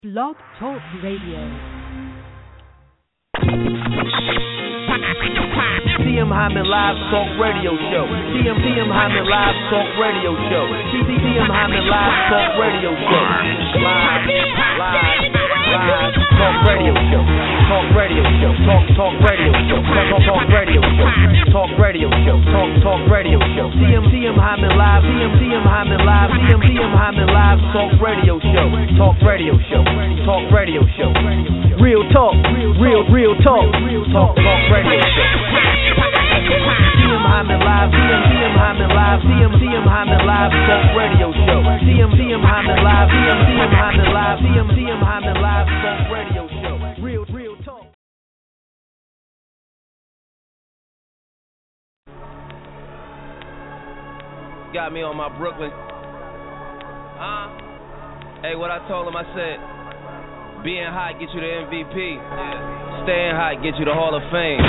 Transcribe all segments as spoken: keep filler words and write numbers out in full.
Blog Talk Radio. T M Hyman Live Talk Radio Show. T M T M Hyman Live Talk Radio Show. T M Hyman Live Talk Radio Show. Live, live, live Talk Radio Show. Talk Radio Show. Talk Talk Radio Show. Talk Talk Radio Show. Talk Radio Show. Talk Talk Radio Show. T M T M Hyman Live. T M T M Hyman Live. T M T M Hyman Live Talk Radio Show. Talk Radio Show. Talk Radio Show. Real talk. Real real talk. Talk Talk Radio Show. T M Hyman Live, T M T M Hyman Live, T M T M Hyman Live Talk Radio Show. T M T M Hyman Live, T M T M Hyman Live, T M T M Hyman Live Talk Radio Show. Real, real talk. Got me on my Brooklyn. Huh? Hey, what I told him, I said, being hot get you the M V P. Yeah. Staying hot get you the Hall of Fame.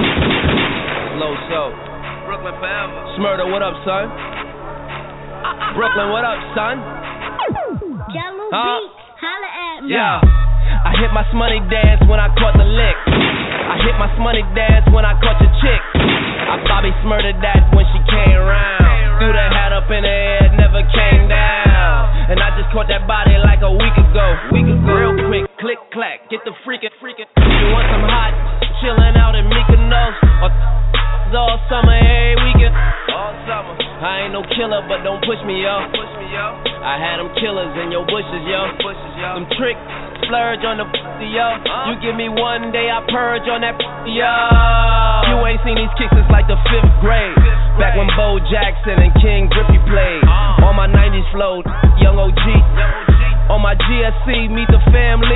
Low so. Brooklyn forever. Smurda, what up, son? Brooklyn, what up, son? Jello huh? Beats, holla at me. Yeah. I hit my smoney dance when I caught the lick. I hit my smoney dance when I caught your chick. I Bobby Smurda that when she came round. Threw the hat up in the air, never came down. And I just caught that body like a week ago. Week ago. Real quick, click clack, get the freakin' freakin'. You want some hot, chillin' out in Mykonos or all summer, every weekend. All summer. I ain't no killer, but don't push me, yo. Push me, yo. I had them killers in your bushes, yo. Bushes, yo. Them tricks, splurge on the pussy, yo. Uh. You give me one day, I purge on that pussy, yo. You ain't seen these kicks since like the fifth grade. Fifth grade. Back when Bo Jackson and King Griffey played. Uh. On my nineties flow, young O G. Young O G. On my G S C, meet the family.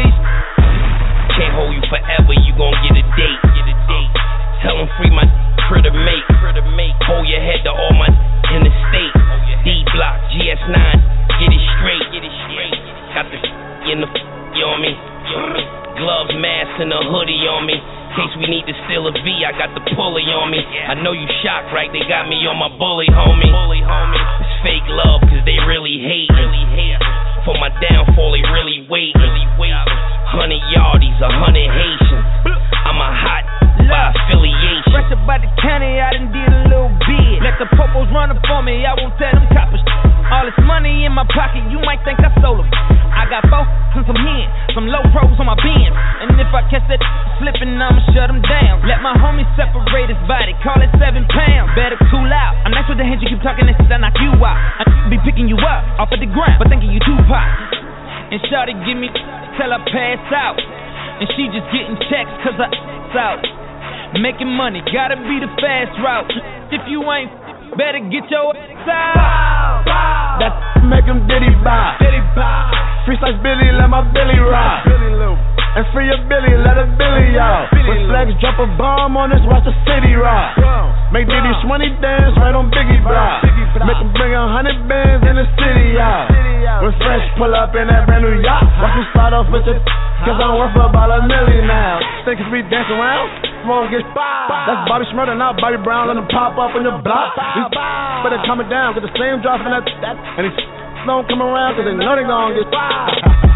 Can't hold you forever, you gon' get a date. Get a date. Tell them free my critter mate. Critter mate. Hold your head to all my in the state. D block, G S nine, get it straight. Get it straight. Got the in the you on me. Gloves, mask, and a hoodie on me. In case we need to steal a V, I got the pulley on me. I know you shocked, right? They got me on my bully, homie. Bully, homie. It's fake love, cause they really hate. Really hate. For my downfall, they really wait. Really wait. Hundred yardies, a hundred Haitians. I'm a hot by affiliation. Fresh about the county, I done did a little bit. Let the popos run up for me, I won't tell them coppers. All this money in my pocket, you might think I stole them. I got four and some hen, some low pros on my bins. And if I catch that slipping, I'ma shut them down. Let my homie separate his body, call it seven pounds. Better cool out. I'm nice with the hands, you keep talking this shit, I knock you out. I be picking you up off of the ground, but thinking you Tupac. And shawty give me till I pass out. And she just getting checks cause I out. Making money, gotta be the fast route. If you ain't, better get your ass out. That's make him diddy bow. Free slice Billy, let my Billy ride. And free a Billy, let a Billy out. When Flex drop a bomb on us, watch the city rock. Make Diddy Shmoney dance right on Biggie block. Make him bring a hundred bands in the city out. When Fresh pull up in that brand new yacht, watch him start off with the cause I'm worth about a million now. Think if we dance around, won't get spot. That's Bobby Smurda, now Bobby Brown, let him pop up on your block. These better coming down, get the same drop in that, that and these don't come around cause they know they gon' get spot.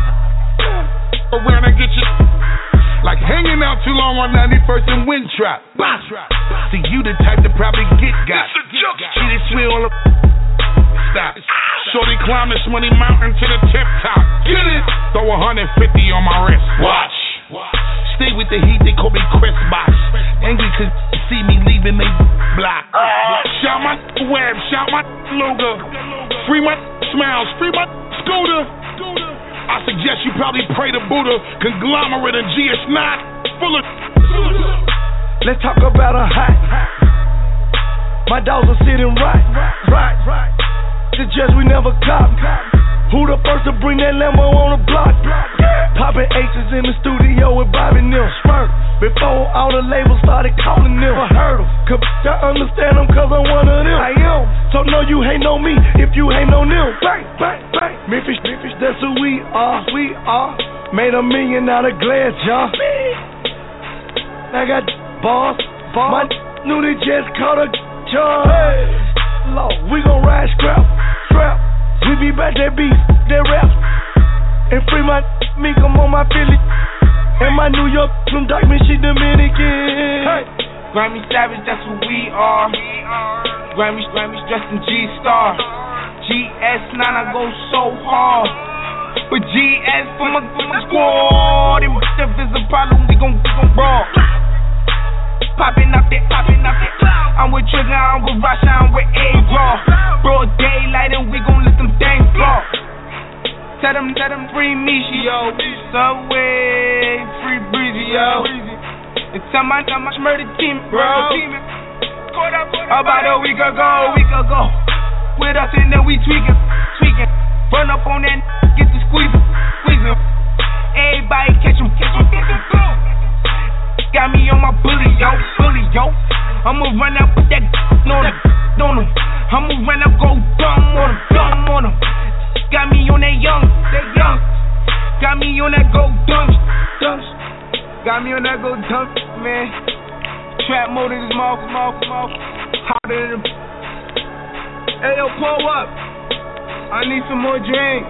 Around and get you like hanging out too long on ninety-first and Windtrap. See, you the type to probably get got. See this wheel on the stop. Shorty climb this money mountain to the tip top. Get it? Throw one hundred fifty on my wrist. Watch. Stay with the heat, they call me Chris Bosh. Angry cause see me leaving they block. Shout my web, shout my Luger. Free my smiles, free my scooter. I suggest you probably pray to Buddha, conglomerate and G S nine full of. Let's talk about a hot. My dogs are sitting right, right, right. The judge we never cop. Who the first to bring that Lambo on the block? Popping H's in the studio with Bobby Neal. Smirk. Before all the labels started calling them. I heard them. Cause I understand them cause I'm one of them. I am. So no, you hate on me if you hate on them. Bang, bang, bang. Memphis, Memphis, that's who we are. We are. Made a million out of glass, y'all. I got boss. boss. My knew they just caught a job. Hey. Lord, we gon' ride scrap, scrap. We be back that beef, that rap. And free my mink, I'm on my Philly. And my New York from Darkman, she Dominican. Hey. Grammy Savage, that's who we are. Grammys, Grammys dressed in G-Star. G S nine, I go so hard. But G S for my, for my squad. And if there's a problem, we gon' we gon' brawl. Poppin' out there, poppin' out there. I'm with Trigger, I'm with Rasha, I'm with A-Raw. Broad daylight and we gon' let them things fall. Tell them, tell them free Misha, yo. Subway, free Breezy, yo. And tell my, tell my murder team, bro. About a week ago, a week ago. With us and then we tweaking, tweaking. Run up on that, get the squeezing, squeezing. Everybody catch him, catch him, catch him, go. Got me on my bully, yo, bully, yo. I'ma run up with that on him, on him. I'ma run up, go dumb on him, dumb on him. Got me on that young, that young. Got me on that go dumb, dumb. Got me on that go dumb, man. Trap mode in his mouth, mouth, mouth. Hotter than. Hey yo, pull up. I need some more drink.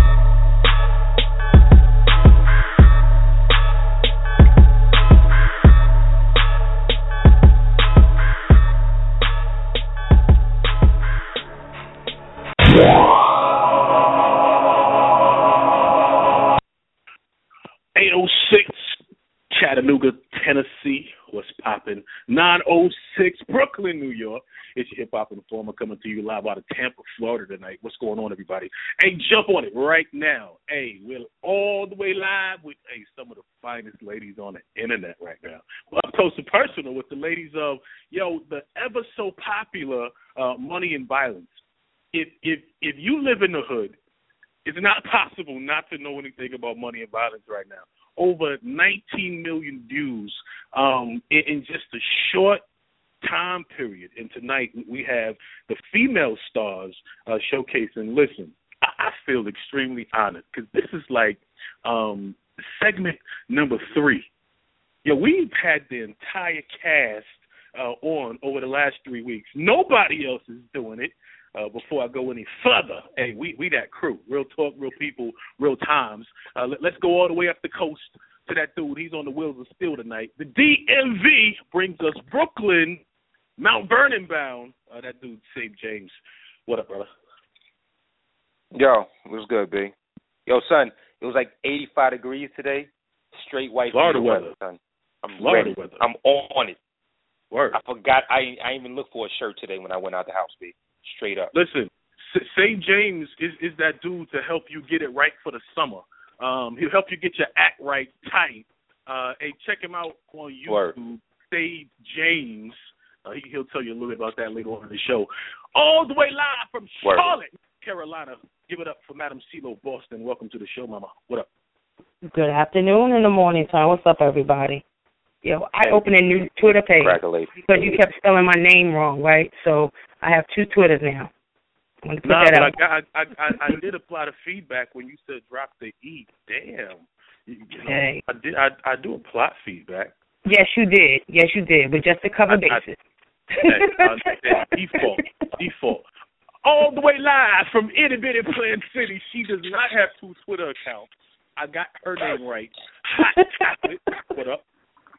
eight oh six Chattanooga, Tennessee. What's poppin'? nine oh six Brooklyn, New York. It's your Hip Hop Informer coming to you live out of Tampa, Florida tonight. What's going on, everybody? Hey, jump on it right now. Hey, we're all the way live with hey some of the finest ladies on the internet right now. Well, up close and personal with the ladies of yo the ever so popular uh, Money and Violence. If if if you live in the hood, it's not possible not to know anything about Money and Violence right now. Over nineteen million views um, in, in just a short time period. And tonight we have the female stars uh, showcasing. Listen, I, I feel extremely honored because this is like um, segment number three. Yeah, we've had the entire cast uh, on over the last three weeks. Nobody else is doing it. Uh, before I go any further, hey, we, we that crew, real talk, real people, real times. Uh, let, let's go all the way up the coast to that dude. He's on the wheels of steel tonight. The D M V brings us Brooklyn, Mount Vernon bound. Uh, that dude, Sabe James. What up, brother? Yo, what's good, B? Yo, son, it was like eighty-five degrees today. Straight white Florida weather, weather, son. I'm Florida ready. weather. I'm on it. Word. I forgot. I I even looked for a shirt today when I went out the house, B. Straight up. Listen, Sabe James is, is that dude to help you get it right for the summer. Um, he'll help you get your act right tight. Uh, hey, check him out on YouTube, Word. Sabe James. Uh, he, he'll tell you a little bit about that later on in the show. All the way live from Word. Charlotte, Carolina. Give it up for Madam CeeLo Boston. Welcome to the show, Mama. What up? Good afternoon in the morning time. What's up, everybody? Yo, I opened a new Twitter page because you kept spelling my name wrong, right? So I have two Twitters now. I want to put nah, that but out. I, got, I, I, I did apply the feedback when you said drop the E. Damn. You know, hey. I did. I, I do apply feedback. Yes, you did. Yes, you did, but just to cover I, bases. I, I, I, default. Default. All the way live from itty bitty Plant City. She does not have two Twitter accounts. I got her name right. Hot chocolate. What up?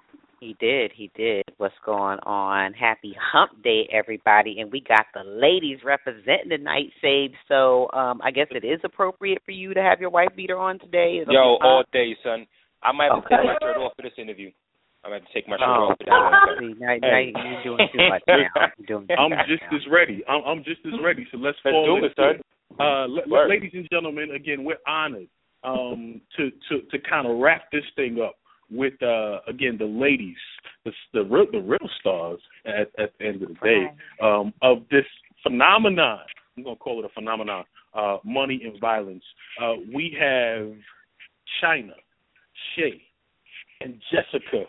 He did, he did. What's going on? Happy hump day, everybody. And we got the ladies representing tonight, Sabe. So um, I guess it is appropriate for you to have your wife beater on today. Yo, all day, son. I might have to take my shirt off for this interview. I might have to take my shirt oh, off for this interview. Now, now you're doing too much now. You're doing too I'm much just now. as ready. I'm, I'm just as ready. So let's, let's fall do it, son. Uh, l- ladies and gentlemen, again, we're honored um, to, to, to kind of wrap this thing up with, uh, again, the ladies, the, the, real, the real stars at, at the end of the day um, of this phenomenon. I'm going to call it a phenomenon, uh, Money and Violence. Uh, we have China, Shay, and Jessica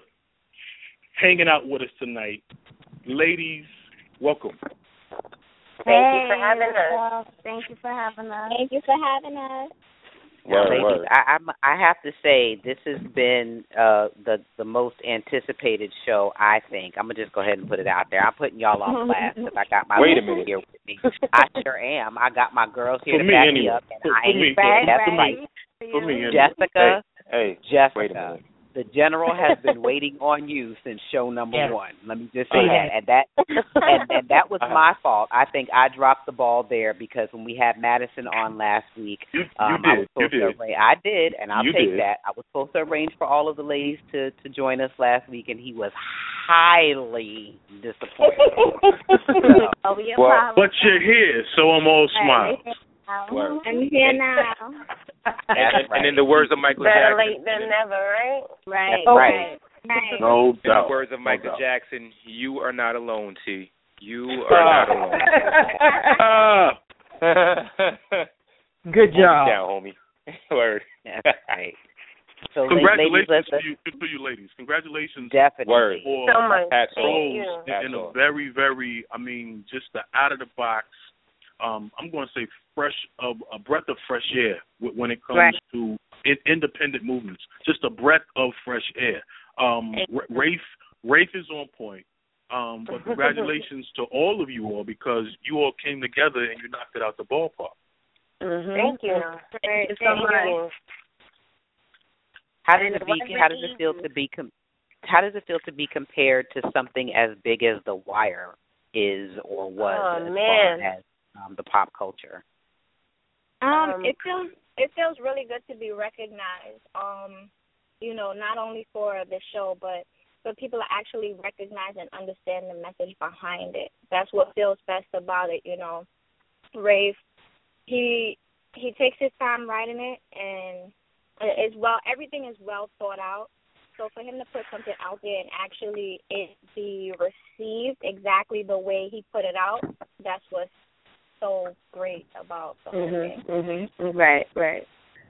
hanging out with us tonight. Ladies, welcome. Thank hey, you for having us. Thank you for having us. Thank you for having us. Word, ladies, word. I, I'm, I have to say this has been uh, the the most anticipated show. I think I'm gonna just go ahead and put it out there. I'm putting y'all on blast because I got my wait a minute here with me. I sure am. I got my girls here for to me back anyway. me up, and for, I for ain't me, bad. That's for right. me. For me, anyway. Jessica. Hey, hey Jessica. Wait a minute. The general has been waiting on you since show number yes. one. Let me just say that, and that and, and that was my fault. I think I dropped the ball there because when we had Madison on last week, you, um, you I did. was supposed you to did. arrange. I did, and I'll you take did. that. I was supposed to arrange for all of the ladies to to join us last week, and he was highly disappointed. so, oh, we well, but you're here, so I'm all smiles. Word. I'm here now. And, and in the words of Michael Better Jackson, late than never, right? Right. Right. Right. No in doubt. the words of Michael no doubt. Jackson, you are not alone, T. You are not alone. Good job. Down, homie. Word. That's right. So, Congratulations ladies, to you, to you ladies. Congratulations. Definitely. Word. For So much. Hats Thank trolls you. in, in a very, very, I mean, just the out of the box. Um, I'm going to say fresh, uh, a breath of fresh air when it comes Right. to in, independent movements. Just a breath of fresh air. Um, Rafe, Rafe is on point. Um, but congratulations to all of you all because you all came together and you knocked it out the ballpark. Mm-hmm. Thank you. Thank you so much. How does it be? How does it feel to be? Com- how does it feel to be compared to something as big as The Wire is or was oh, as man. far as um, the pop culture? Um, Um, it feels it feels really good to be recognized. Um, you know, not only for the show, but for people to actually recognize and understand the message behind it. That's what feels best about it. You know, Rafe, he he takes his time writing it, and it's well. Everything is well thought out. So for him to put something out there and actually it be received exactly the way he put it out, that's what's so great about the whole thing. Mm-hmm, mm-hmm. Right, right.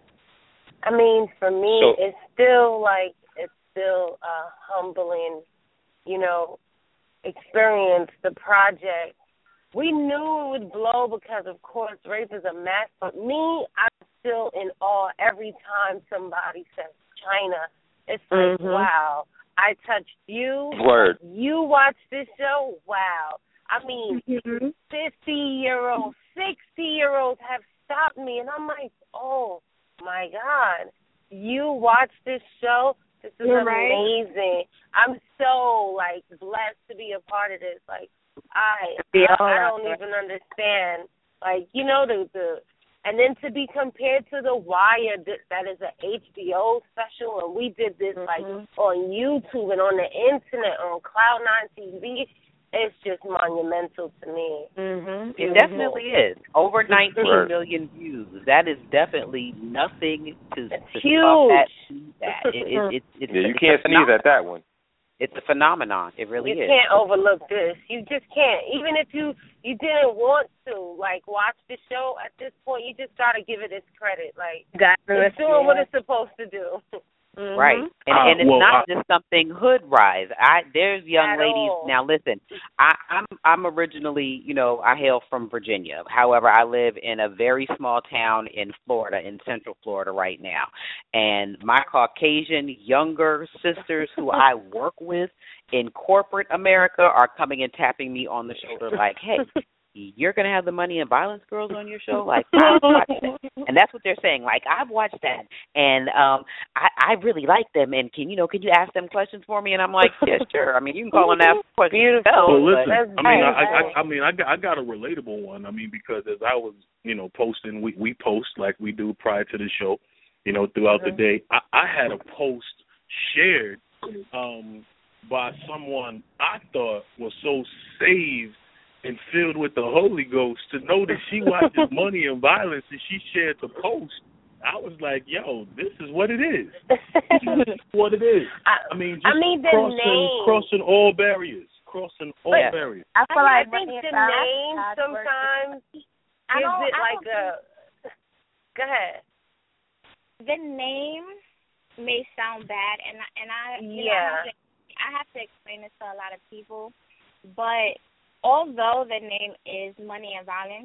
I mean, for me, So, it's still like, it's still a humbling, you know, experience, the project. We knew it would blow because, of course, Rafe is a mess. But me, I'm still in awe every time somebody says China. It's like, mm-hmm. wow, I touched you. Word. You watched this show? Wow. I mean, Mm-hmm. fifty-year-olds, sixty-year-olds have stopped me, and I'm like, oh, my God. You watched this show? This is You're amazing. Right. I'm so, like, blessed to be a part of this. Like, I Yeah, I, I don't even understand. Like, you know, the, the and then to be compared to The Wire, that is an H B O special, and we did this, mm-hmm. like, on YouTube and on the Internet, on Cloud nine T V. It's just monumental to me. Mm-hmm. It definitely is. Over nineteen million views. That is definitely nothing to, to huge. That, that. It, it, it, it's yeah, you a, can't sneeze at that one. It's a phenomenon. It really you is. You can't overlook this. You just can't. Even if you, you didn't want to, like, watch the show at this point, you just got to give it its credit. Like, it's doing what it's supposed to do. Mm-hmm. Right, and, uh, and it's well, not I, just something hood rise. I there's young At ladies all. now. Listen, I, I'm I'm originally, you know, I hail from Virginia. However, I live in a very small town in Florida, in Central Florida, right now. And my Caucasian younger sisters, who I work with in corporate America, are coming and tapping me on the shoulder, like, "Hey, you're going to have the Money and Violence girls on your show?" Like, I've watched that. And that's what they're saying. Like, I've watched that, and um, I, I really like them, and can you know, can you ask them questions for me? And I'm like, yeah, sure. I mean, you can call and ask questions. Beautiful. Well, listen, But, I mean, I, I, I mean, I got, I got a relatable one. I mean, because as I was, you know, posting, we, we post like we do prior to the show, you know, throughout mm-hmm. the day. I, I had a post shared um, by someone I thought was so saved and filled with the Holy Ghost to know that she watches Money and Violence and she shared the post. I was like, yo, this is what it is. This is what it is. I, I mean, just I mean, the crossing, name. crossing all barriers. Crossing all but barriers. I feel like I think the name sometimes gives it like a... Go ahead. The name may sound bad, and, and I, you yeah. know, I have, to, I have to explain this to a lot of people, but although the name is Money and Violence,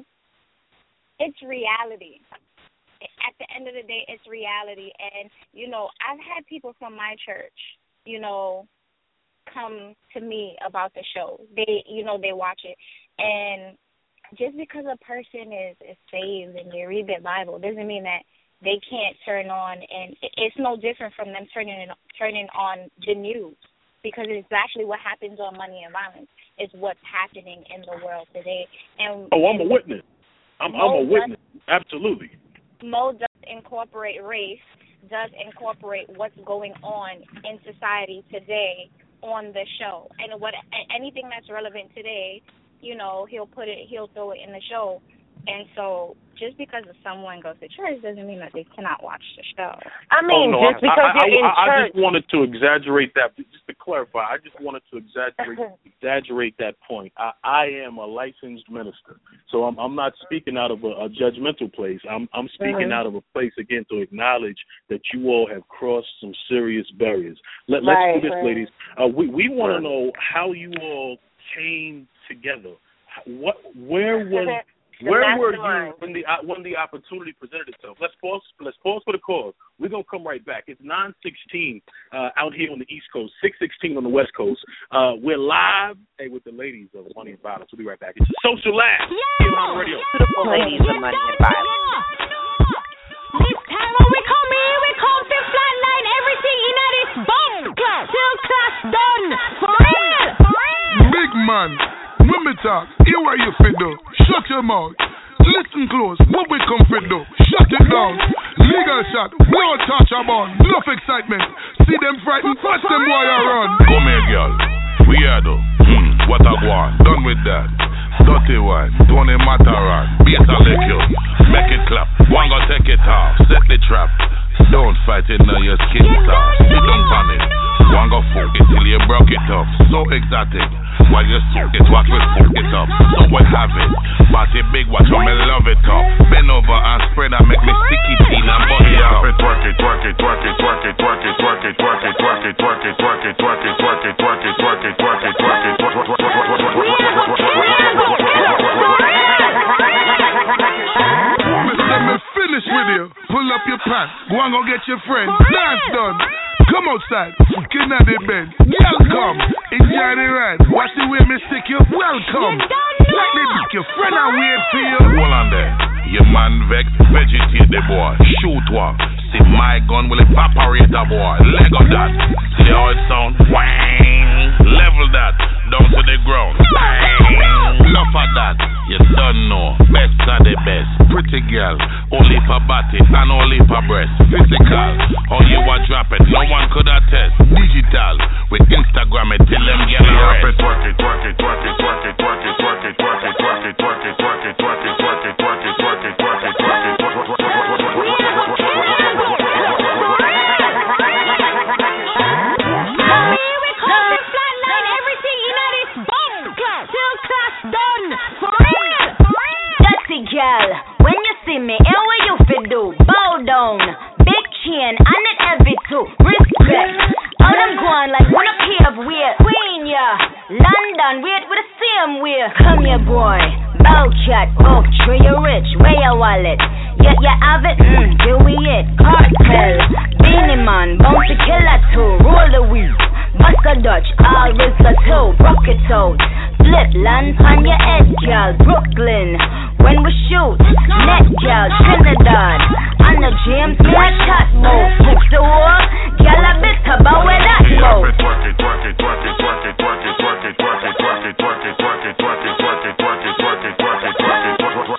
it's reality. At the end of the day, it's reality. And, you know, I've had people from my church, you know, come to me about the show. They, you know, they watch it. And just because a person is, is saved and they read their Bible doesn't mean that they can't turn on, and it's no different from them turning turning on the news, because it's actually what happens on Money and Violence is what's happening in the world today. And oh, I'm and a witness. I'm, I'm a witness. Absolutely. Mo does incorporate race, does incorporate what's going on in society today on the show, and what anything that's relevant today, you know, he'll put it, he'll throw it in the show. And so, just because someone goes to church doesn't mean that they cannot watch the show. I mean, oh, no, just because I, I, you're in I, I church. I just wanted to exaggerate that. Just to clarify, I just wanted to exaggerate exaggerate that point. I, I am a licensed minister, so I'm, I'm not speaking out of a, a judgmental place. I'm, I'm speaking mm-hmm. out of a place again to acknowledge that you all have crossed some serious barriers. Let, right, let's do this, right. ladies. Uh, we we want to know how you all came together. What, where was The Where were you when mastermind. the uh, when the opportunity presented itself? Let's pause. Let's pause for the cause. We're gonna come right back. It's nine sixteen uh, out here on the East Coast, six sixteen on the West Coast. Uh, we're live, hey, with the ladies of Money and Violence. We'll be right back. It's a social laugh here on the radio. Beautiful ladies of Money and Violence. This time when we come here, we come to flatline everything in this bomb class. Till class done. For real. For real. Big man. When me talk, hear what you fit do. Shut your mouth. Listen close. What we come fit do. Shut it down. Legal shot. No touch about. Enough excitement. See them frightened. Watch them boy run. Come here, girl. We are though. Hmm. What I want. Done with that. Dirty one. Don't it matter on. Beat a lick you. Make it clap. One go take it off. Set the trap. Don't fight it now. Your skin soft. Sit down panic. One go fuck it till you broke it up. So exotic. While you suck it, watch me fuck it up. So what have it? Body big, watch how me love it up. Bend over and spread and make me sticky teen and bust it up. Twerk it, twerk it, twerk it, twerk it, twerk it, twerk it, twerk it, twerk it, twerk it, twerk it, twerk it, twerk it, twerk it, twerk it, twerk it, twerk it, twerk it, Let me finish with you. Pull up your pants. Go and go get your friend. Dance done. Come outside, fucking at the bed. Girl, come, enjoy the ride. Watch the way me stick you. Welcome. Like they pick your friend and wait for you. Hold on there. Your man vex, vegetate the boy. Shoot one. See my gun will evaporate the boy. Leg of that. See how it sound? Wang. Level that. Down to the ground. Bang. Love at that. You don't know. Best are the best. Pretty girl. Only for body and only for breast. Physical. How you are drop it. No one could attest. Digital. With Instagram it till them get arrested. Twerk it, twerk it, twerk it, twerk it, twerk it, twerk it, twerk it, twerk it, twerk it, twerk it, twerk it, twerk it, twerk it, twerk it, twerk it, twerk it, twerk it, girl, when you see me, and what you fi do? Bow down, big chain, and it heavy too. Respect. All them going like one up here of weird. Queen, yeah. London, wait with the same way. Come here, boy. Bow chat, oh, sure you rich. Where your wallet? Yeah, you have it. Mm, here we it. Cartel, Beanie Man, Bounty Killer too. Roll the weed. Bust a Dutch, all with the toe. Rock it out. Flip land on your head, girl. Brooklyn. When we shoot, net girl, Trinidad. On the James, me a chat mode. Fix the wall, girl a bit about where that goes. Twerk it, twerk it, twerk it, twerk it, twerk it, twerk it, twerk it, twerk it, twerk it, twerk it, twerk it, twerk it, twerk it, twerk it, twerk it, twerk it, twerk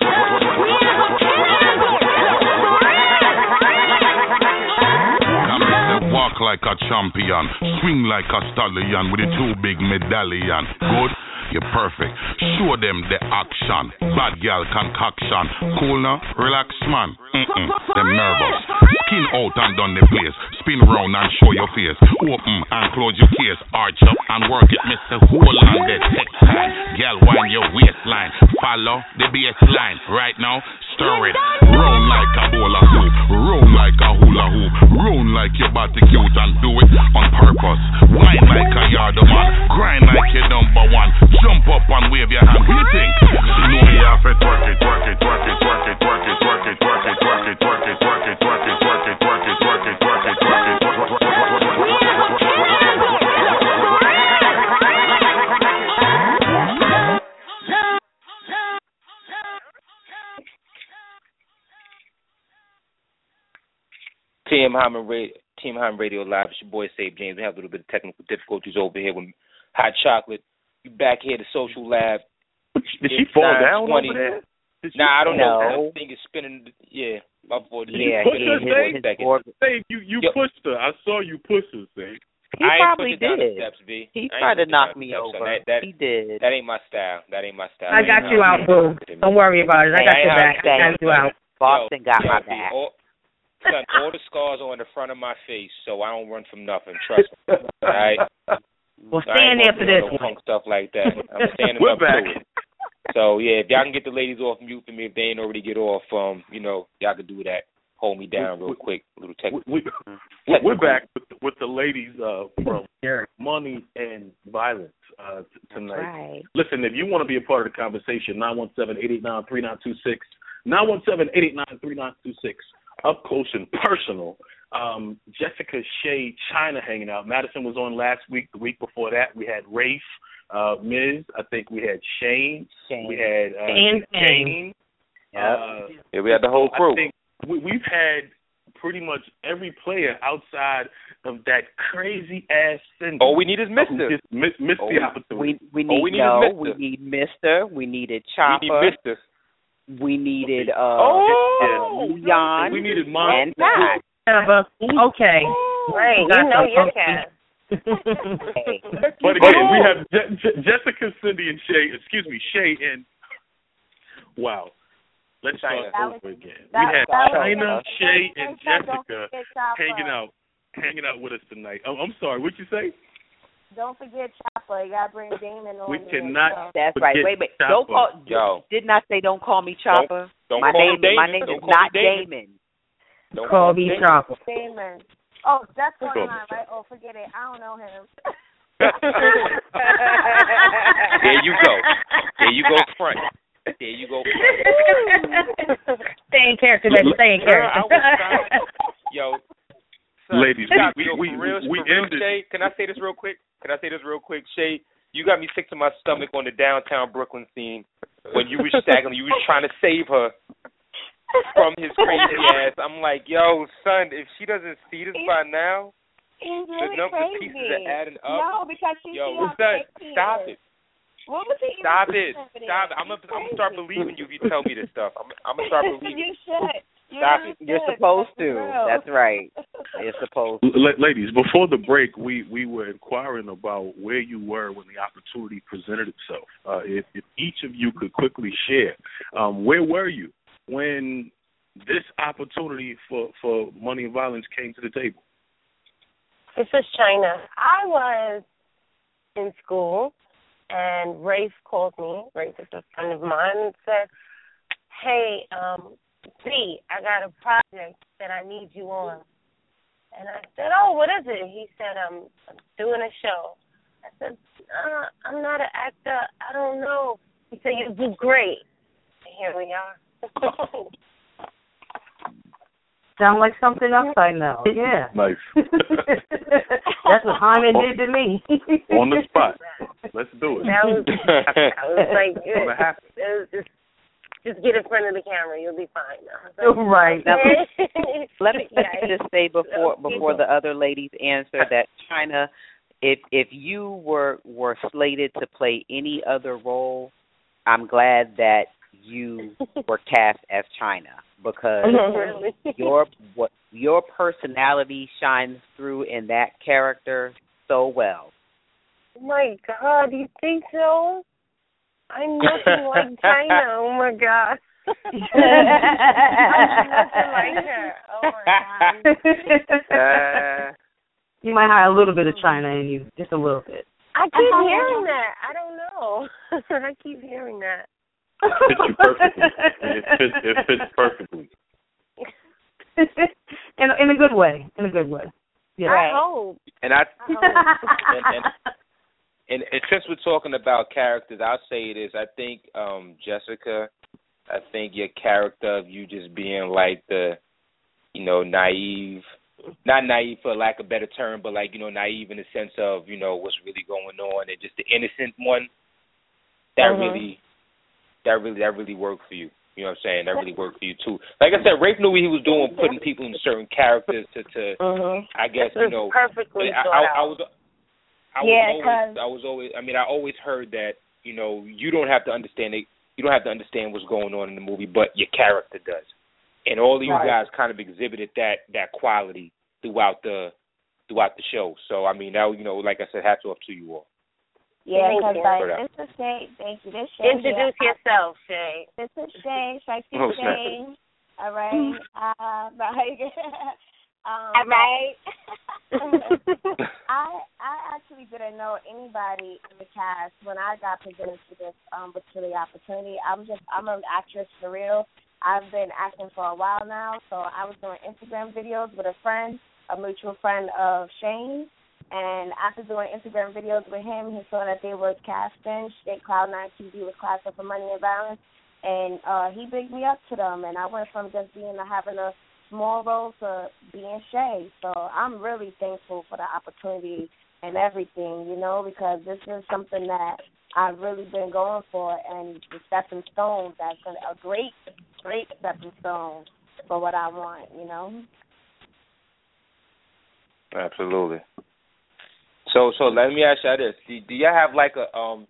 it. Walk like a champion, swing like a stallion with a two big medallion. Good. You're perfect. Show them the action. Bad girl concoction. Cool now, relax man. Mm-mm. Them nervous. Skin out and down the place. Spin round and show your face. Open and close your case. Arch up and work it, Mister Hold on the text line. Girl, wind your waistline. Follow the baseline. Right now, stir it. Round like a bowl of soup. Round like a hula hoop. Round like your body cute and do it on purpose. Wine like a yard man. Grind like your number one. Jump up and wave your hand. What do you think? You know me have it. Twerk it, twerk it, twerk it, twerk it, twerk it, twerk it, twerk it, twerk it, twerk it, twerk it, twerk it, twerk it, twerk it, twerk it, twerk it, twerk it, twerk it. Team Hyman Radio, Team Hyman Radio Live. It's your boy Save James. We have a little bit of technical difficulties over here with Hot Chocolate. You back here at the Social Lab. Did she fall down over there? Nah, I don't know. know. I think it's spinning. Yeah, my board. Yeah, push yeah, her, his Dave? orbit. Dave, you you Yo. pushed her. I saw you push her, Dave. He I probably ain't put it down the did. steps, V. He I tried to ain't put it knock down the me steps, over. son. That, that, he did. that ain't my style. That ain't my style. I got you out, boo. Don't worry about it. I got your back. I got you out. Boston got yo, my V, back. all, son, all the scars are on the front of my face, so I don't run from nothing. Trust me. All right. Well, stand there for this no one. punk stuff like that. I'm standing We're up back. to it. So yeah, if y'all can get the ladies off mute for me, if they ain't already get off, um, you know, y'all can do that. Hold me down real quick. A little technical. We, we, we're back with, with the ladies uh, from Money and Violence uh, t- tonight. Right. Listen, if you want to be a part of the conversation, nine one seven, eight eight nine, three nine two six, nine one seven, eight eight nine, three nine two six. Up close and personal. Um, Jessica Shea China hanging out. Madison was on last week. The week before that, we had Rafe, uh, Miz. I think we had Shane. Shane. We had uh, Shane. Shane. Yep. Uh, Yeah, we had the whole crew. I think we, we've had pretty much every player outside of that crazy ass Cindy. All we need is Mister. Who just missed, missed Oh, the opportunity. We we All need, we need no, is we Mister. need Mister. We needed Chopper. We need Mister. We needed uh Oh, Leon we needed Mon- and Pat. Okay. Right, you know your cast. But again, we have Je- Je- Jessica, Cindy, and Shay. Excuse me, Shay and wow. Let's China. start over again. That- we have that was- China, Shay, and Don't forget Jessica Chopper. hanging out, hanging out with us tonight. I'm, I'm sorry. What'd you say? Don't forget Chopper. You gotta bring Damon on. We there, cannot- so. That's Forget right. Wait, wait. Chopper. Don't call. Yo. Didn't I say don't call me Chopper? Don't my call name. me Damon. My name Don't is call not me Damon. Damon. Don't Call me me Damon. Chopper. Damon. Oh, that's going Cool. on, right? Oh, forget it. I don't know him. There you go. There you go front. There you go front. Stay in character, baby. Stay in Girl, character. I was trying. Yo. Son, Ladies, you got we- me, yo, we- for real, we for real, ended- Shay, can I say this real quick? Can I say this real quick? Shay, you got me sick to my stomach on the downtown Brooklyn scene when you was shagging, you was trying to save her from his crazy ass. I'm like, yo, son, if she doesn't see this by now, He's the really number of crazy. pieces are adding up. No, because she Yo, see how son, fake he stop is. it. What was he Stop even it. doing? Stop it. I'm gonna I'm gonna start believing you if you tell me this stuff. I'm I'm gonna start believing. You should. You Stop really it. You're should, supposed because to. for real. That's right. You're supposed to. L- ladies, before the break, we, we were inquiring about where you were when the opportunity presented itself. Uh, if, if each of you could quickly share, um, where were you when this opportunity for, for Money and Violence came to the table? This is China. I was in school, and Rafe called me. Rafe is a friend of mine, and said, hey, um, B, I got a project that I need you on. And I said, oh, what is it? He said, I'm, I'm doing a show. I said, uh, I'm not an actor. I don't know. He said, you do great. And here we are. Sound like something else I know. Yeah. Nice. That's what Hyman did to me. On the spot. Let's do it. That was, that was like, On the happy. it was just, just get in front of the camera. You'll be fine now. Right. Now, let me let me just say before before the other ladies answer that China, if if you were were slated to play any other role, I'm glad that you were cast as China because Really? your what your personality shines through in that character so well. Oh my God, you think so? I'm nothing like China. Oh my God. I'm nothing like her. Oh my God. Uh, You might hire a little bit of China in you, just a little bit. I keep hearing that. I don't know. I keep hearing that. It fits you perfectly. It fits, it fits perfectly. in in a good way. In a good way. Yeah. I hope. and I I hope. and, and, and, and since we're talking about characters, I'll say this. I think um, Jessica, I think your character of you just being like the, you know, naive, not naive for lack of a better term, but like, you know, naive in the sense of, you know, what's really going on and just the innocent one, that Mhm. really, that really, that really worked for you. You know what I'm saying? That really worked for you too. Like I said, Rafe knew what he was doing, putting people in certain characters to, to mm-hmm. I guess, this you know. Perfectly I, thought I, out. I was, I was yeah, always, I was always, I mean, I always heard that, you know, you don't have to understand it. You don't have to understand what's going on in the movie, but your character does. And all of you right. guys kind of exhibited that that quality throughout the throughout the show. So I mean, now you know, like I said, hats off to you all. Yeah, because like, that. this is Shay. Thank you. This Shay. Introduce yeah, yourself, Shay. This is Shay. Shay. Oh, Shay. All right. Uh, right. um, All right. I I actually didn't know anybody in the cast when I got presented to this um particular opportunity. I'm just I'm an actress for real. I've been acting for a while now, so I was doing Instagram videos with a friend, a mutual friend of Shane, and after doing Instagram videos with him, he saw that they were casting. State Cloud nine T V was classified for Money and Violence, and uh, he bigged me up to them, and I went from just being having a small role to being Shay. So I'm really thankful for the opportunity and everything, you know, because this is something that I've really been going for, and the stepping stone, that's gonna, a great, great stepping stone for what I want, you know. Absolutely. So, so let me ask you this: Do, do y'all have like a um,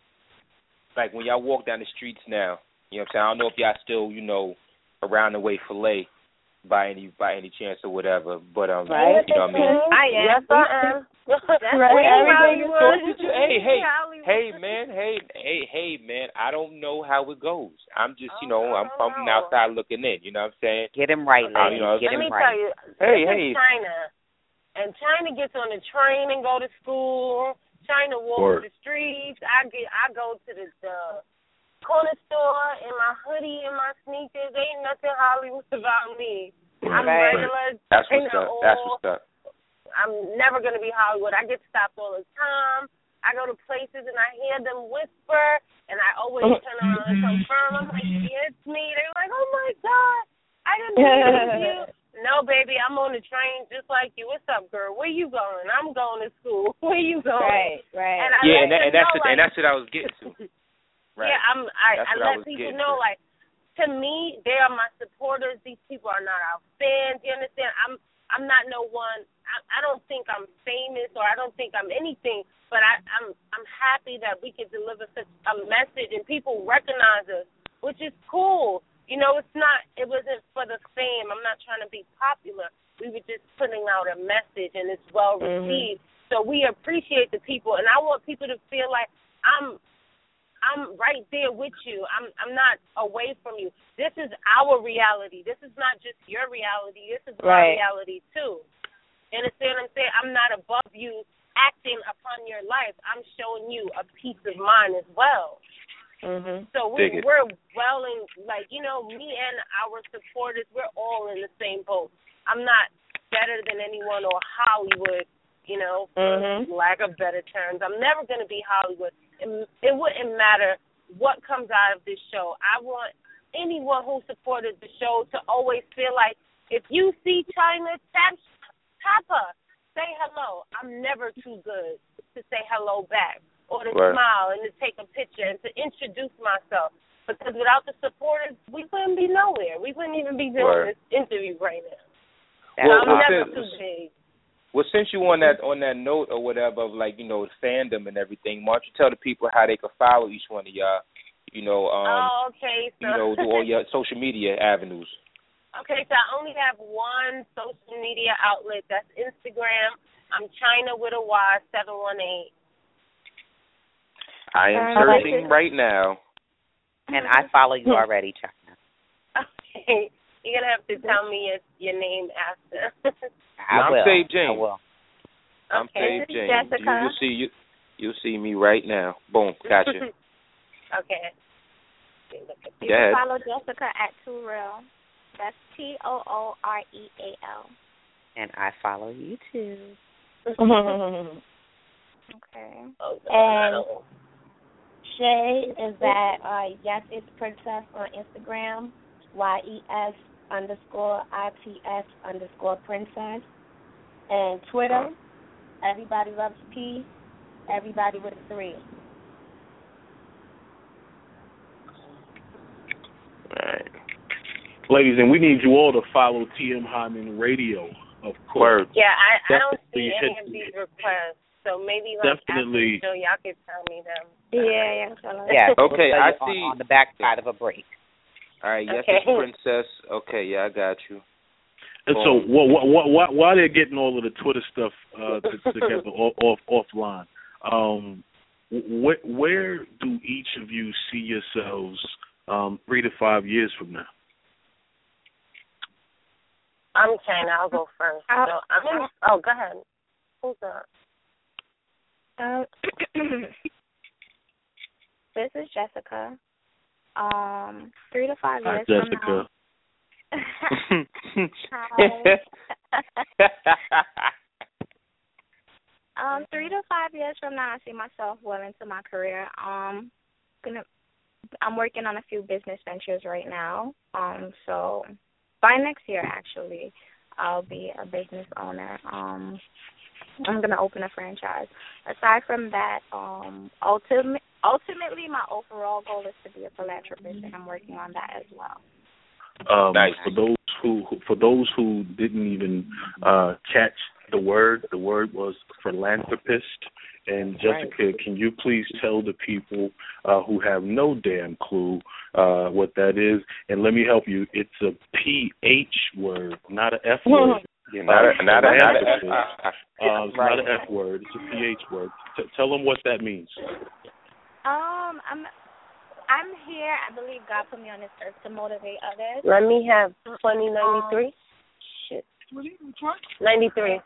like when y'all walk down the streets now? You know what I'm saying? I don't know if y'all still, you know, around the way fillet by any by any chance or whatever, but um, right. you know what I mean? I am. Yes, I am. That's right. Everything is so, hey, hey, hey, man, hey, hey, hey, man. I don't know how it goes. I'm just, you know, I'm from the outside looking in. You know what I'm saying? Get him right, lady. You know, Get Let him me right. tell you, hey, this hey. is China, and China gets on the train and go to school. China walks the streets. I get, I go to the, the corner store in my hoodie and my sneakers. Ain't nothing Hollywood about me. I'm right. regular. That's what's up. That's what's up. I'm never going to be Hollywood. I get stopped all the time. I go to places and I hear them whisper, and I always turn around and confirm. I'm like, yeah, it's me. They're like, oh, my God, I didn't believe you. No, baby, I'm on the train just like you. What's up, girl? Where you going? I'm going to school. Where you going? Right, right. And I yeah, let and, that, and, that's know, the, like, and that's what I was getting to. Right. Yeah, I'm, I, I let I people know, to. like, to me, they are my supporters. These people are not our fans. You understand? I'm I'm not no one. I, I don't think I'm famous or I don't think I'm anything, but I, I'm I'm happy that we can deliver such a message and people recognize us, which is cool. You know, it's not. It wasn't for the fame. I'm not trying to be popular. We were just putting out a message, and it's well received. Mm-hmm. So we appreciate the people, and I want people to feel like I'm. I'm right there with you. I'm I'm not away from you. This is our reality. This is not just your reality. This is my right. reality too. You understand what I'm saying? I'm not above you acting upon your life. I'm showing you a peace of mind as well. Mm-hmm. So we, we're well in, like, you know, me and our supporters, we're all in the same boat. I'm not better than anyone or Hollywood, you know, for mm-hmm. lack of better terms. I'm never going to be Hollywood. It, it wouldn't matter what comes out of this show. I want anyone who supported the show to always feel like if you see China, tap, tap her, say hello. I'm never too good to say hello back or to right. smile and to take a picture and to introduce myself. Because without the supporters, we wouldn't be nowhere. We wouldn't even be doing right. this interview right now. Well, I'm well, never since, too big. Well, since you on that on that note or whatever of like, you know, fandom and everything, why don't you tell the people how they can follow each one of y'all, you know, um, oh, okay, so. you know, do all your social media avenues. Okay, so I only have one social media outlet. That's Instagram. I'm China with a Y, seven one eight. I am searching right now. And I follow you already, China. Okay. You're going to have to tell me your, your name after. I I'm will. Save James. I will. I'm okay. Save James. Jessica. You, you see you you see me right now. Boom, gotcha. Okay. You can follow Jessica at Too Real. That's T O O R E A L. And I follow you too. Okay. And Shay is that uh, Yes It's Princess on Instagram. Y E S underscore I T S underscore princess. And Twitter, Everybody Loves P, everybody with a three. Right. Ladies, and we need you all to follow T M Hyman Radio, of course. Yeah, I, I don't see Definitely any hit- of these requests, so maybe like Definitely. after the show, y'all can tell me them. Yeah, yeah. Yeah. Okay, I on, see. on the back side of a break. All right, yes, Okay. it's Princess. Okay, yeah, I got you. And so, wh- wh- wh- wh- while they're getting all of the Twitter stuff uh, t- together off, off offline, um, wh- where do each of you see yourselves um, three to five years from now? I'm China. I'll go first. So I'm in, oh, go ahead. Who's that? Um, this is Jessica. Um, three to five Hi, years Jessica. from now. um, three to five years from now, I see myself well into my career. Um, gonna, I'm working on a few business ventures right now. Um, so by next year, actually, I'll be a business owner. Um, I'm gonna open a franchise. Aside from that, um, ultimate, ultimately, my overall goal is to be a philanthropist, and I'm working on that as well. Um, Nice. For those who, who for those who didn't even uh, catch the word, the word was philanthropist. And Jessica, Right. can you please tell the people uh, who have no damn clue uh, what that is? And let me help you. It's a P H word, not an F word. Yeah, not a, not a, not a, Philanthropist. Uh, it's not an F word. It's a P H word. T- tell them what that means. Um, I'm I'm here. I believe God put me on this earth to motivate others. Let me have twenty ninety-three. Shit. ninety-three.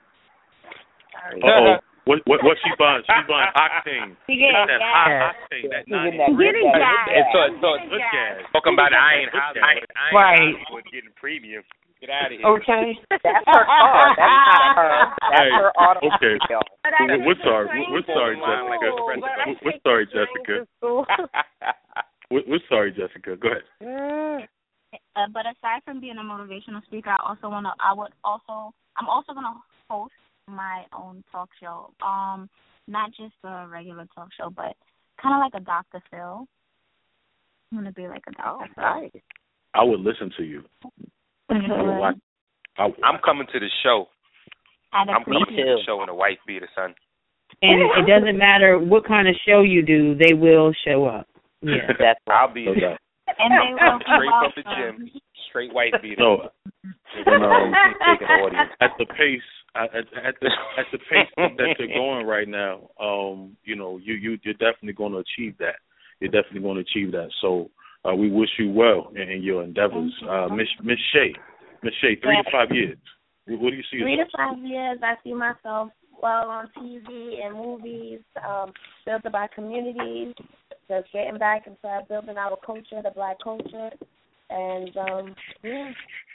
Sorry. Uh-oh. What what what she buying? She buying octane. She getting that gas. high octane. That ninety. Getting gas. It's all, it's all, Getting good gas. gas. Talking about I ain't Hollywood. I ain't Right. Hollywood getting premium. Get out of here. Okay. That's her car. That's not her. That's Hey, her automobile. okay. But I We're, we're take sorry. the train We're to sorry, school. Jessica. But I We're, take sorry, the train Jessica. to school. We're, we're sorry, Jessica. Go ahead. Mm. Uh, but aside from being a motivational speaker, I also want to. I would also. I'm also gonna host my own talk show. Um, not just a regular talk show, but kind of like a Doctor Phil. I'm gonna be like a Doctor Phil. Nice. I would listen to you. I would watch. I would I'm coming to the show. I'd I'm coming appreciate to too. the show in a white beater, son. And it doesn't matter what kind of show you do, they will show up. Yeah. That's I'll be No doubt. And they will straight come from the out gym, straight white beater. No, when, um, taking the audience. at the pace at, at the at the pace that you're going right now, um, you know, you you you're definitely going to achieve that. You're definitely going to achieve that. So uh, we wish you well in, in your endeavors, uh, Miss Miss Shay. Miss Shay, three to five years. What do you see? Three yourself? to five years, I see myself well on T V and movies, um, built by communities, just getting back into building our culture, the black culture, and um, yeah.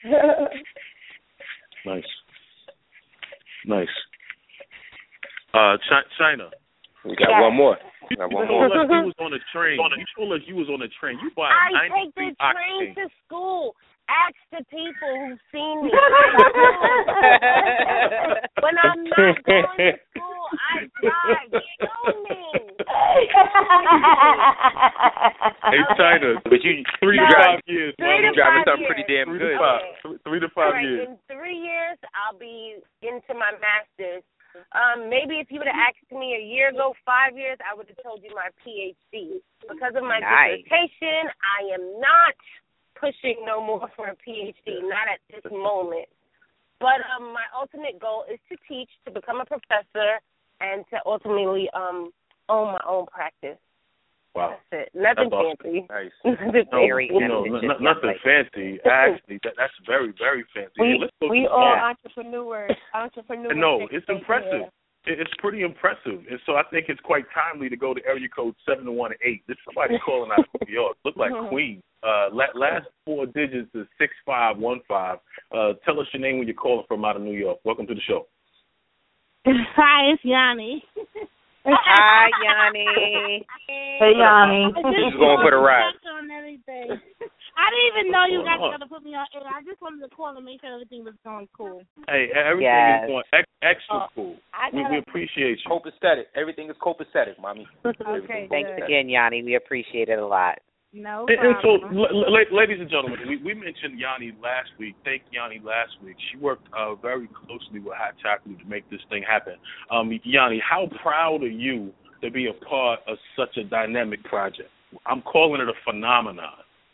Nice, nice. Uh, Ch- China. We got Yeah. one more. We You got one told more. us you was on a train. You told us you was on a train. You buy I ninety take the octane. train to school. Ask the people who've seen me. When I'm not going to school, I drive. You know me. Hey, China. But you, Three you to drive, five years. Three you to driving five something pretty years. damn Three good. to five. Three to All five right, years. in three years, I'll be into my master's. Um, maybe if you would have asked me a year ago, five years, I would have told you my P H D. Because of my Nice. dissertation, I am not pushing no more for a P H D, not at this moment. But um, my ultimate goal is to teach, to become a professor, and to ultimately um, own my own practice. Wow. That's it. Nothing That's awesome. fancy. Nice. Nothing No, Very you know, ambitious n- young nothing lady. fancy. Actually, that, that's very, very fancy. We Hey, let's go we to- all Yeah. entrepreneurs. Entrepreneurs. No, it's impressive. It- It's pretty impressive, and so I think it's quite timely to go to area code seven one eight. This is somebody calling out of New York. Look like Queen. Uh, la- last four digits is six five one five. Uh, tell us your name when you're calling from out of New York. Welcome to the show. Hi, it's Yanni. Hi, Yanni. Hey, Yanni. She's going for the ride. On everything. I didn't even know you guys Huh. were going to put me on air. I just wanted to call and make sure everything was going cool. Hey, everything Yes. is going ex- extra Oh, cool. I We, gotta- we appreciate you. Copacetic. Everything is copacetic, mommy. Okay, Thanks good. again, Yanni. We appreciate it a lot. No and, and so, problem. l- l- ladies and gentlemen, we, we mentioned Yanni last week. Thank Yanni last week. She worked uh, very closely with Hot Chocolate to make this thing happen. Um, Yanni, how proud are you to be a part of such a dynamic project? I'm calling it a phenomenon.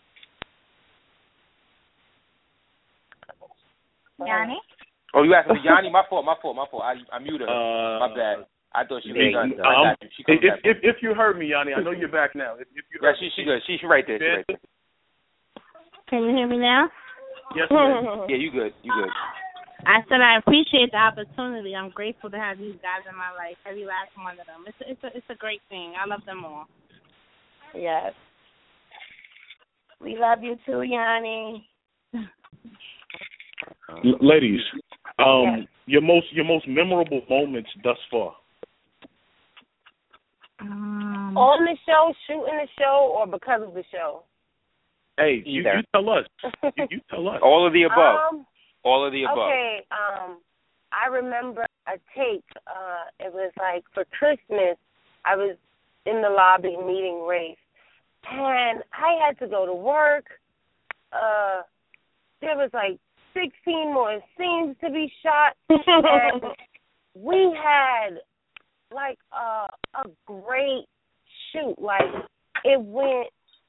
Yanni? Oh, you asked me, Yanni? My fault, my fault, my fault. I, I muted her. Uh, my bad. I thought she was Hey, done. um, I got you. She coming if, back. if, if you heard me, Yanni, I know you're back now. If, if you yeah, heard she me, she good. She she right there. She right there. Can you hear me now? Yes, ma'am. Yeah, you good. You good. I said I appreciate the opportunity. I'm grateful to have these guys in my life. Every last one of them. It's a, it's a, it's a great thing. I love them all. Yes. We love you too, Yanni. L- ladies, um, Yes. your most your most memorable moments thus far. Um, On the show, shooting the show, or because of the show? Hey, you, you tell us. you, you tell us. All of the above. Um, All of the above. Okay, um, I remember a take. Uh, it was like for Christmas. I was in the lobby meeting Rafe, and I had to go to work. Uh, there was like sixteen more scenes to be shot, and we had like a a great shoot. Like it went.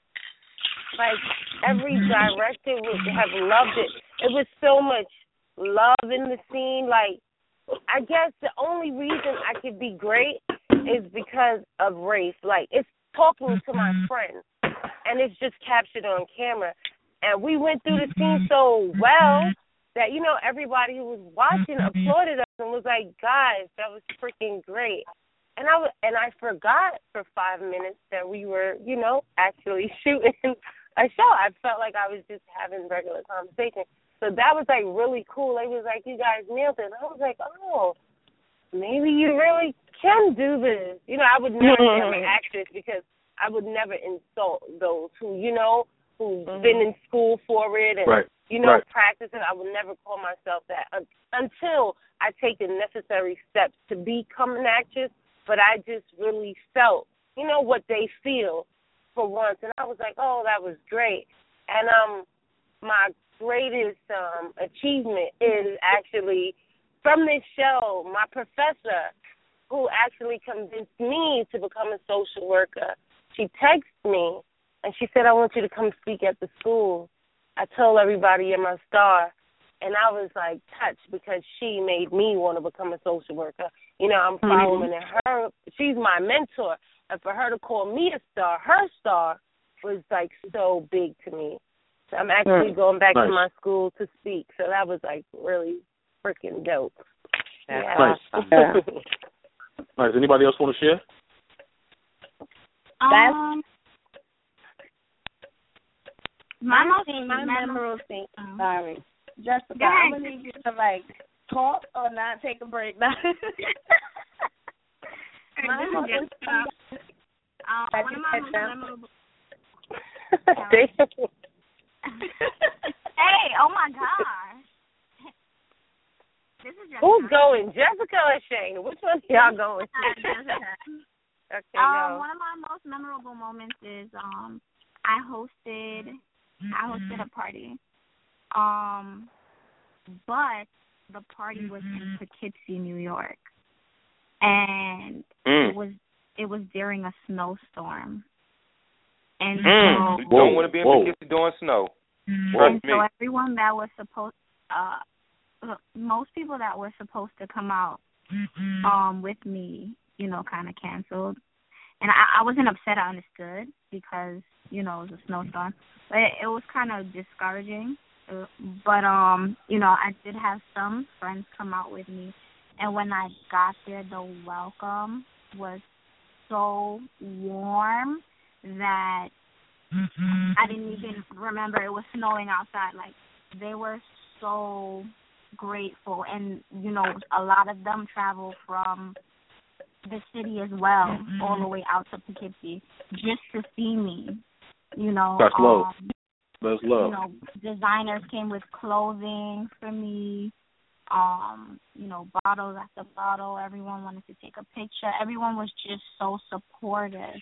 Like every director would have loved it. It was so much love in the scene. Like I guess the only reason I could be great is because of Rafe. Like it's talking to my friend, and it's just captured on camera. And we went through the scene so well that you know everybody who was watching applauded us and was like, "Guys, that was freaking great." And I w- and I forgot for five minutes that we were, you know, actually shooting a show. I felt like I was just having regular conversation. So that was like really cool. It was like, you guys nailed it. And I was like, oh, maybe you really can do this. You know, I would never say I'm an actress because I would never insult those who, you know, who've mm-hmm. been in school for it and, right. you know, right. practice it. I would never call myself that un- until I take the necessary steps to become an actress. But I just really felt, you know, what they feel for once. And I was like, oh, that was great. And um, my greatest um, achievement is actually from this show, my professor, who actually convinced me to become a social worker, she texted me, and she said, I want you to come speak at the school. I told everybody you're my star. And I was, like, touched because she made me want to become a social worker. You know, I'm following mm-hmm. her. She's my mentor. And for her to call me a star, her star, was, like, so big to me. So I'm actually mm. going back nice. to my school to speak. So that was, like, really freaking dope. That's yeah. awesome. Yeah. Nice. Anybody else want to share? Um, my most my memorable thing. Um, sorry. Jessica, I'm going to need you to, like, talk or not take a break. My most uh, uh, one of my most memorable... Hey, oh, my gosh. This is Jessica. Who's going? Jessica or Shane? Which one are y'all going? Okay, um, no. One of my most memorable moments is um, I hosted, I hosted a party. Um, but the party was in Poughkeepsie, New York, and mm. it was it was during a snowstorm, and mm. so you don't want to be in Poughkeepsie during snow. And so everyone that was supposed, uh, most people that were supposed to come out, um, with me, you know, kind of canceled, and I, I wasn't upset. I understood because you know it was a snowstorm, but it, it was kind of discouraging. But, um, you know, I did have some friends come out with me. And when I got there, the welcome was so warm that mm-hmm. I didn't even remember it was snowing outside. Like, they were so grateful. And, you know, a lot of them travel from the city as well, mm-hmm. all the way out to Poughkeepsie, just to see me, you know. That's low. Um, That's love. You know, designers came with clothing for me. Um, you know, bottles after bottle. Everyone wanted to take a picture. Everyone was just so supportive.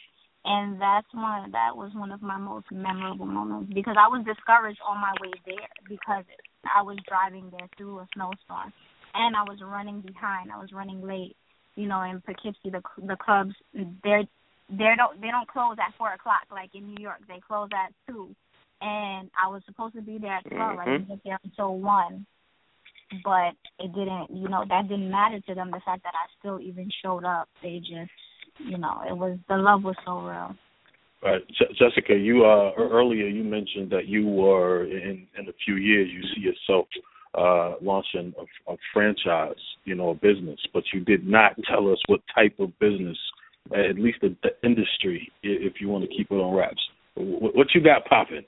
And that's one that was one of my most memorable moments because I was discouraged on my way there because I was driving there through a snowstorm and I was running behind. I was running late. You know, in Poughkeepsie, the the clubs they're they don't they don't close at four o'clock like in New York. They close at two, and I was supposed to be there at twelve. Mm-hmm. I didn't get there until one, but it didn't. You know, that didn't matter to them. The fact that I still even showed up, they just, you know, it was the love was so real. Right, Je- Jessica, you uh earlier you mentioned that you were in in a few years you see yourself uh launching a, a franchise, you know, a business, but you did not tell us what type of business, at least the, the industry, if you want to keep it on wraps. What, what you got popping?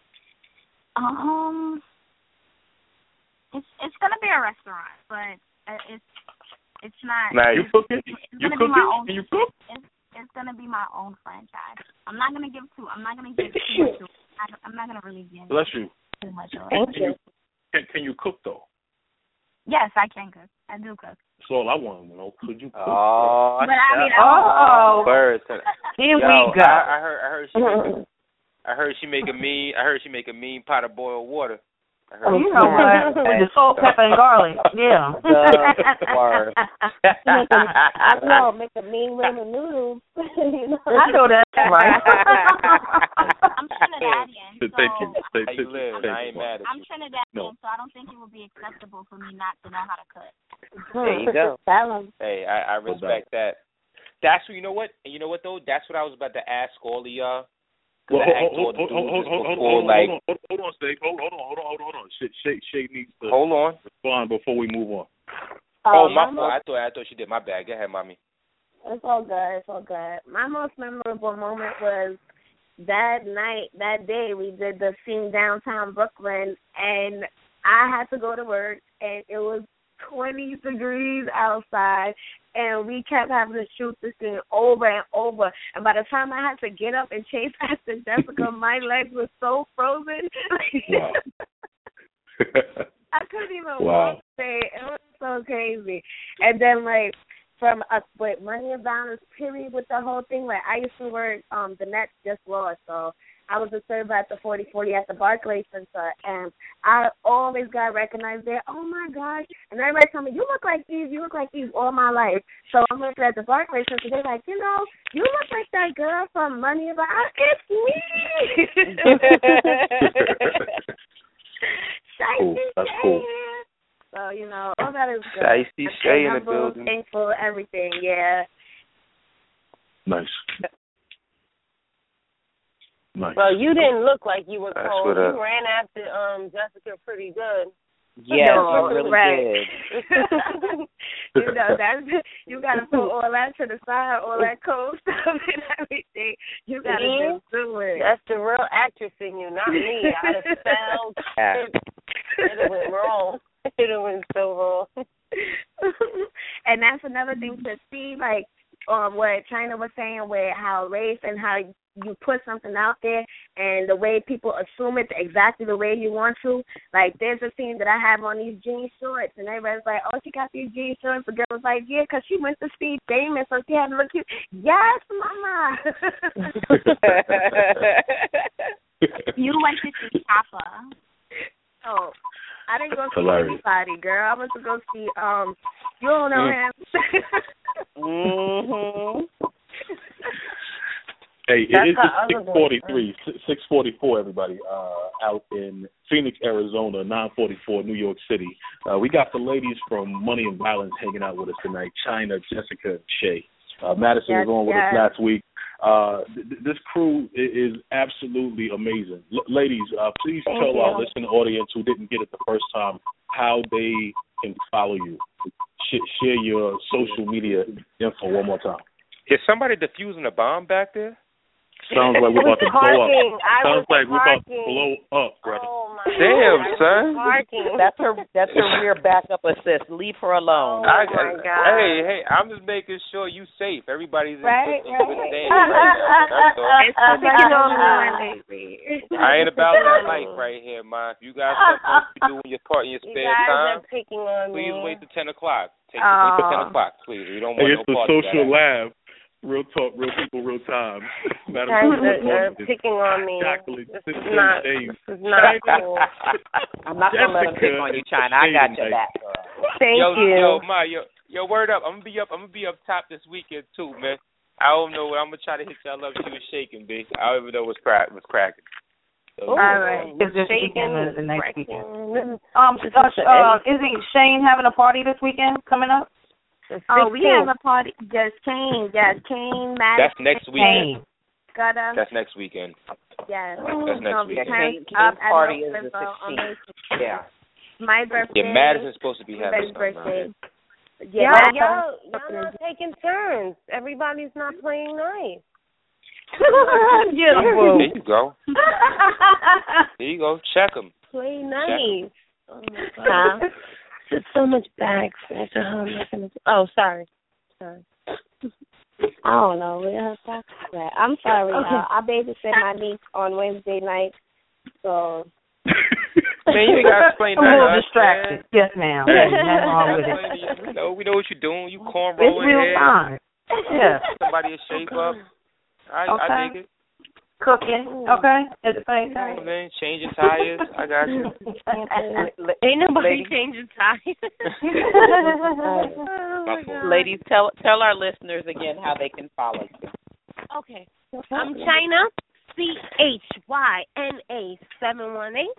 Um, it's it's gonna be a restaurant, but it's it's not. Now you cooking? It's, it's you gonna cooking? Be my own, Can you cook? It's, it's gonna be my own franchise. I'm not gonna give too. I'm not gonna give too much. I, I'm not gonna really give. Bless you. Too much. Thank you. Can, can you cook though? Yes, I can cook. I do cook. That's all I want to know. Could you cook? Oh, but I mean, oh, birds. Here Yo, we go. I, I heard. I heard she. Make, I heard she make a mean. I heard she make a mean pot of boiled water. I heard oh, you know what? With the salt, pepper, and garlic. Yeah. Word. I know. Make a mean ramen noodles. You know? I know that. Right. I'm Trinidadian. So Thank you. Thank you. Live. I ain't mad at I'm you. Trinidadian, no. so I don't think it would be acceptable for me not to know how to cook. There you go. Hey, I, I respect that. That's you know what. And you know what though? That's what I was about to ask all of y'all. Well, hold, hold, hold, hold, hold, hold, hold, like, hold on, hold on, Steve. Hold, hold on, hold on, hold on, hold on. Shay, Shay, Shay needs to hold on. respond before we move on. Oh, oh my fault. I thought I thought she did. My bad. Go ahead, mommy. It's all good. It's all good. My most memorable moment was that night, that day. We did the scene downtown Brooklyn, and I had to go to work, and it was twenty degrees outside, and we kept having to shoot this thing over and over. And by the time I had to get up and chase after Jessica, my legs were so frozen. Wow. I couldn't even wow. walk straight. It was so crazy. And then, like, from a with money and balance period with the whole thing, like, I used to work, um, the Nets just lost, so I was a server at the forty forty at the Barclays Center, and I always got recognized there. Oh, my gosh. And everybody told me, you look like these, you look like these all my life. So I'm looking at the Barclays Center. They're like, you know, you look like that girl from Money and Balance. It's me. Cool. That's cool. So, you know, all that is good. Shicey Shay in the building. Thankful, everything, yeah. Nice. Nice. Well, you didn't look like you were That's cold. what, uh, You ran after um Jessica pretty good. Yes, no, you really right. did. You know, that's you gotta put all that to the side, all that cold stuff and everything. You gotta Me? just do it. That's the real actress in you, not me. I'd have spelled it. It went wrong. It went so wrong. And that's another thing to see, like um, what China was saying, with how race and how you put something out there and the way people assume it exactly the way you want to. Like, there's a scene that I have on these jean shorts, and everybody's like, oh, she got these jean shorts. The girl was like, yeah, because she went to Steve Famous, so she had to look cute. Yes, mama. You went to see Kappa. Oh, I didn't go see Hilarious. anybody, girl. I went to go see, um, you don't know Mm. him. Mm-hmm. Hey, it That's is how six other forty-three, six forty-four, everybody, uh, out in Phoenix, Arizona, nine forty-four, New York City. Uh, we got the ladies from Money and Violence hanging out with us tonight, China, Jessica, and Shay. Uh, Madison Yes, was on with yes. us last week. Uh, th- this crew i- is absolutely amazing. L- ladies, uh, please Thank tell you. our listening audience who didn't get it the first time how they can follow you. Sh- share your social media info one more time. Is somebody defusing a bomb back there? Sounds like we're about to blow up. Parking. I Sounds was like we're about to parking. blow up, brother. Oh my Damn, God. son. Parking. That's her. That's her rear backup assist. Leave her alone. Oh, I, my God. Hey, hey, I'm just making sure you safe. Everybody's in Right, good, right. good standing right now. That's all. It's something going on lately. I ain't about that life right here, ma. If you got something to do in your part in your You spare guys time, are picking on please me. wait till ten o'clock. Take Oh. wait till ten o'clock, please. We don't want Hey, no it's the party social that lab. Real talk, real people, real time. Guys are, are picking on me. Exactly. This is not, this is not cool. I'm not going to let them pick on you, China. I got your back. Thank yo, you. Yo, Ma, yo, yo, word up. I'm going to be up I'm gonna be up top this weekend, too, man. I don't know. I'm going to try to hit y'all up. She was shaking, B. I don't even know what's, crack, what's cracking. So, all right. It's just shaking. The next weekend. Um, uh, uh, isn't Shane having a party this weekend coming up? Oh, we have a party. Just Kane. Yes, Kane, Madison. That's next weekend. Gutter. That's next weekend. Yes. That's next so weekend. Kane, up Kane's party at is the sixteenth. Yeah. My birthday. Yeah, Madison's supposed to be having Everybody's birthday. Yeah, Yeah, y'all, y'all not taking turns. Everybody's not playing nice. Yeah, there you go. There you go. Check them. Play nice. Oh my God. There's so much bags. Oh, sorry. Sorry. I don't know. We have to talk about that. I'm sorry. Okay. Uh, I babysit my niece on Wednesday night, so. Man, you ain't got to explain I'm that. a little to us, distracted. man. Yes, ma'am. There's nothing wrong with it. We know, we know what you're doing. You corn It's rolling real head. time. Yeah. Somebody to shape up. I, Okay. I dig it. Cooking. Okay. At the same time. Man, changing tires. I got you. Ain't nobody Ladies. changing tires. Ladies, tell tell our listeners again how they can follow you. Okay. I'm China, C H Y N A seven one eight.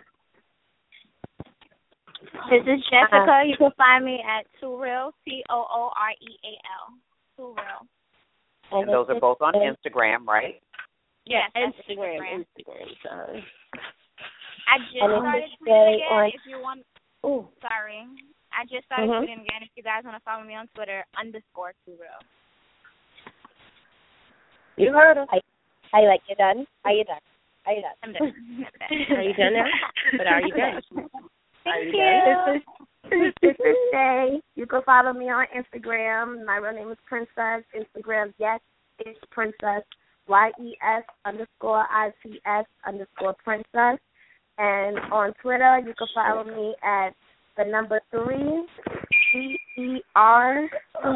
This is Jessica. You can find me at Too Real, T O O R E A L. Too Real. And those are both on Instagram, right? Yes, Instagram. Instagram. Instagram, sorry. I just And started it's tweeting again. on- If you want, Ooh. sorry, I just started Mhm. tweeting again. If you guys want to follow me on Twitter, underscore Too Real. You heard her. How you like? You done? Are you done? Are you done? I'm done. Are you done now? But are you done? Thank you you. This is this is Shay. You can follow me on Instagram. My real name is Princess. Instagram, yes, it's Princess. Y E S underscore I T S underscore Princess. And on Twitter, you can follow me at the number three, C E R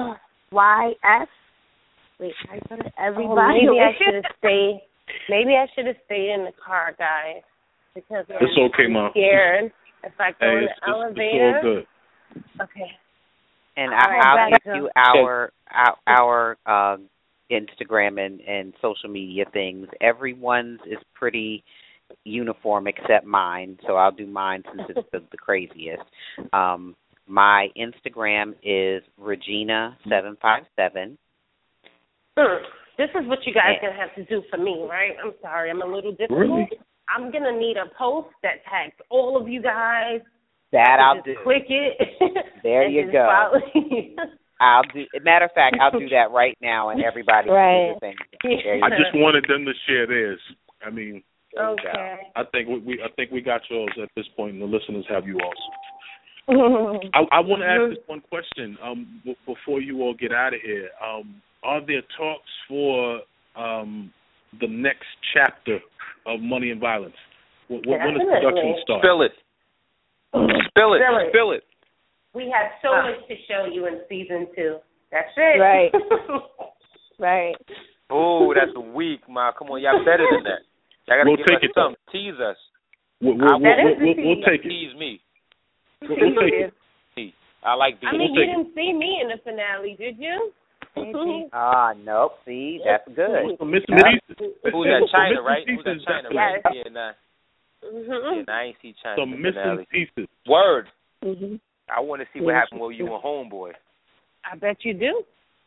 Y S. Wait, I said it. Everybody. Oh, maybe I should have stayed. Maybe I should have stayed in the car, guys, because I'm It's okay, Mom. scared if I go Hey, in it's, the it's, elevator. it's all good. Okay. And All I, right, I'll back give to- you our our, our uh, Instagram and, and social media things. Everyone's is pretty uniform except mine, so I'll do mine since it's the, the craziest. Um, my Instagram is Regina seven five seven. Hmm. This is what you guys gonna have to do for me, right? I'm sorry, I'm a little difficult. Really? I'm gonna need a post that tags all of you guys. That I I'll just do. Click it. There and you just go. follow you. I'll do. Matter of fact, I'll do that right now, and everybody Right. can do the same. There you I go. just wanted them to share theirs. I mean, Okay. I think we, we I think we got yours at this point, and the listeners have you also. I, I want to ask this one question um, b- before you all get out of here. Um, are there talks for um, the next chapter of Money and Violence? When, when does Definitely. production start? Spill it. Spill it. Spill it. Spill it. We have so Ah. much to show you in season two. That's it. Right. Right. Oh, that's weak, Ma. Come on, y'all better than that. Y'all gotta We'll give take us it, though. something. Tease us. We'll, we'll, I- we'll, That is we'll, the we'll, we'll tease. take it. Tease me. We'll, we'll take it. Tease. I like being. I mean, We'll you take didn't see me in the finale, did you? Ah, nope. See, that's good. So Miss Medisa. Who's that? China, So right? Missus Who's that? Pieces China, definitely. right? Yeah, nah. Mm-hmm. Yeah, nah, I ain't see China So in the missing finale. pieces. Word. Mm-hmm. I want to see what happened when you were homeboy. I bet you do.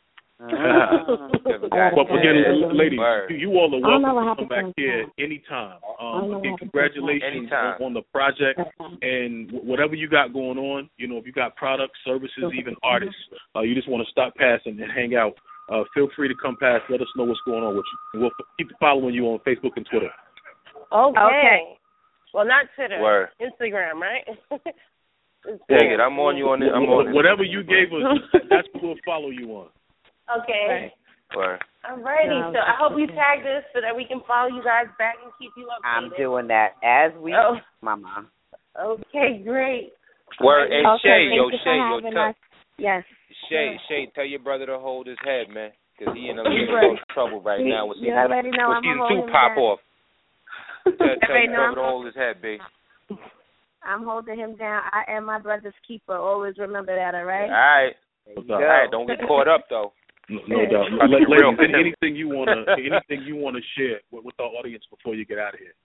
But again, ladies, Word. you, you all are I don't know welcome what to come back happened to here him. anytime. I Um, don't know again, what happened to him. congratulations Anytime. on, on the project, and wh- whatever you got going on, you know, if you got products, services, even artists, uh, you just want to stop past and, and hang out, uh, feel free to come past. Let us know what's going on with you. And we'll f- keep following you on Facebook and Twitter. Okay. Okay. Well, not Twitter. Word. Instagram, right? Dig it. I'm on you on it. I'm on it. Whatever you gave us, that's what we'll follow you on. Okay. Word. I'm ready. No, So I hope you tag us so that we can follow you guys back and keep you updated. I'm doing that as we, Oh. Mama. Okay, great. Word. Hey, Okay, Shay, thank yo, you for Shay, yo, having tell, us. Yes. Shay, Shay, tell your brother to hold his head, man. because he in a little trouble right you, now with you season, already know with I'm season holding two pop down. off. Tell, tell Right you now, brother to hold his head, B. I'm holding him down. I am my brother's keeper. Always remember that, all right? All right. All right. Don't get caught up though. No, no doubt. Ladies, any, anything you wanna, anything you wanna share with, with our audience before you get out of here?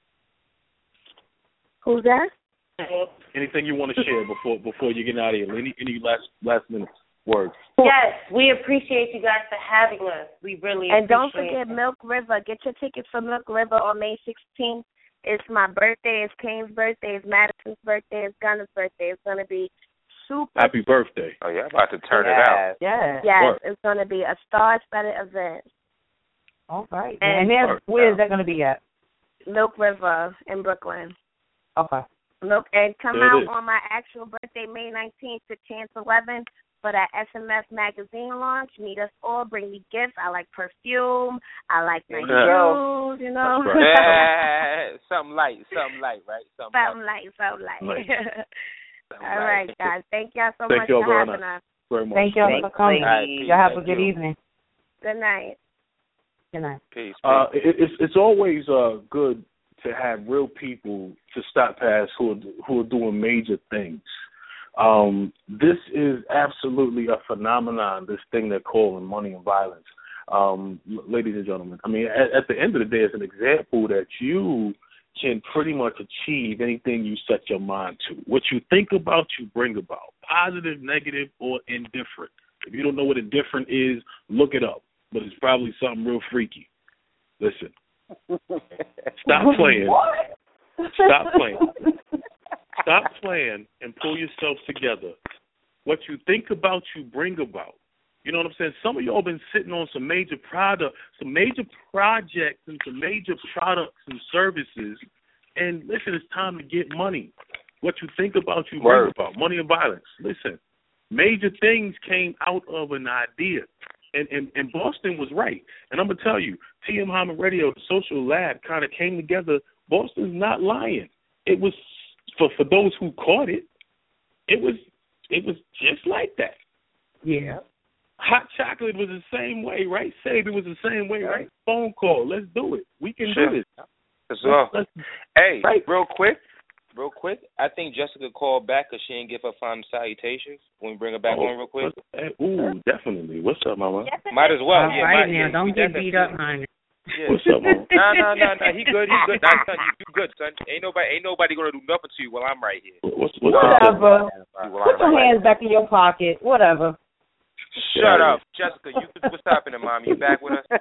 Who's that? Anything you want to share before before you get out of here? Any any last last minute words? Yes, we appreciate you guys for having us. We really and appreciate don't forget it. Milk River. Get your tickets for Milk River on May sixteenth. It's my birthday. It's Kane's birthday. It's Madison's birthday. It's Gunner's birthday. It's gonna be super. Happy birthday! Oh yeah, I'm about to turn yes. it out. Yeah. Yes, Work. it's gonna be a star-studded event. All right. And, And then, where is that going to be at? Milk River in Brooklyn. Okay. Look, and come There it out is. on my actual birthday, May nineteenth to Chance eleven for that S M F magazine launch. Meet us all. Bring me gifts. I like perfume. I like nice Yeah. shoes, you know. That's right. Yeah, something light, something light, right? Something, Something light. light, something light. Light. Something All light. right, guys. Thank y'all so Thank much y'all for very having much. us. Very much. Thank y'all for coming. Right, Y'all have a thank good you. evening. Good night. Good night. Peace. Uh, it, it's it's always uh, good to have real people to stop past who are, who are doing major things. Um, this is absolutely a phenomenon. This thing they're calling money and violence, um, ladies and gentlemen. I mean, at, at the end of the day, it's an example that you can pretty much achieve anything you set your mind to. What you think about, you bring about, positive, negative, or indifferent. If you don't know what indifferent is, look it up. But it's probably something real freaky. Listen. Stop playing. Stop playing. Stop playing and pull yourself together. What you think about, you bring about. You know what I'm saying? Some of y'all been sitting on some major product, some major projects and some major products and services. And listen, it's time to get money. What you think about, you bring Word. about. Money and violence. Listen, major things came out of an idea. And, and, and Boston was right. And I'm going to tell you, T M Hyman Radio, the Social Lab, kind of came together. Boston's not lying. It was, for, for those who caught it, it was it was just like that. Yeah. Hot chocolate was the same way, right? Save, it was the same way, right? Phone call, let's do it. We can Sure. do this. Let's go. Let's, Hey, Right. real quick, real quick. I think Jessica called back because she didn't give her final salutations. When we bring her back oh, on real quick. Hey, ooh, definitely. What's up, Mama? Might as well. All yeah, right might, now, yeah, don't you get definitely- beat up, honey. Yeah. What's up, Mama? No, no, no, no. He good. He good. Nah, son, you, you good, son. Ain't nobody, ain't nobody gonna do nothing to you while I'm right here. What's, what's up? Whatever. While Put I'm your right hands back in your pocket. Whatever. Shut up, Jessica. You what's happening, Mom? You back with us?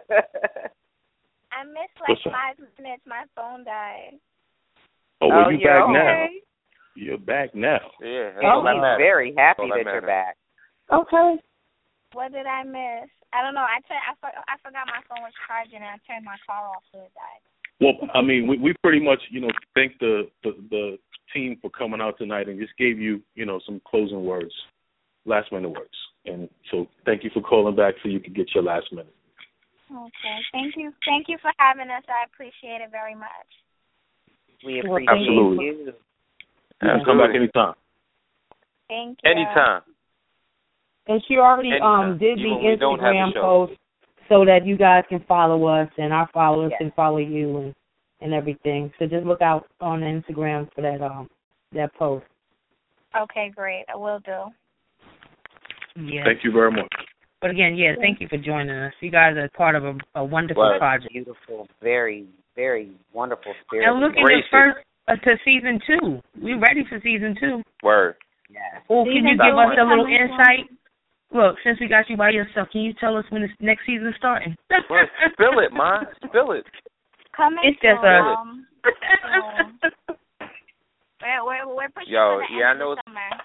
I missed like What's up? five minutes. My phone died. Oh, well, Oh, you you're back okay. now. You're back now. Yeah. That's And all that he's matters. very happy All that that you're matters. back. Okay. What did I miss? I don't know. I tur- I, for- I forgot my phone was charging and I turned my car off so it died. Well, I mean, we, we pretty much, you know, thank the, the the team for coming out tonight and just gave you, you know, some closing words, last minute words. And so thank you for calling back so you could get your last minute. Okay. Thank you. Thank you for having us. I appreciate it very much. We Well, appreciate Absolutely. you. And come back anytime. Thank you. Anytime. And she already Anytime. um did Even the when we don't have the Instagram show. post so that you guys can follow us and our followers Yes. can follow you and, and everything. So just look out on Instagram for that um that post. Okay, great. I will do. Yeah. Thank you very much. But again, yeah, thank you for joining us. You guys are part of a, a wonderful Well, project. Beautiful, very, very wonderful spirit. And looking Embrace to first uh, to season two. We're ready for season two. Word. Yes. Oh, can you Season give two us is a little coming insight? Look, since we got you by yourself, can you tell us when the next season's starting? Well, spill it, man. Spill it. Coming It's just soon. a- Um, soon. We're, we're, we're pushing Yo, for the yeah, I end know of the summer.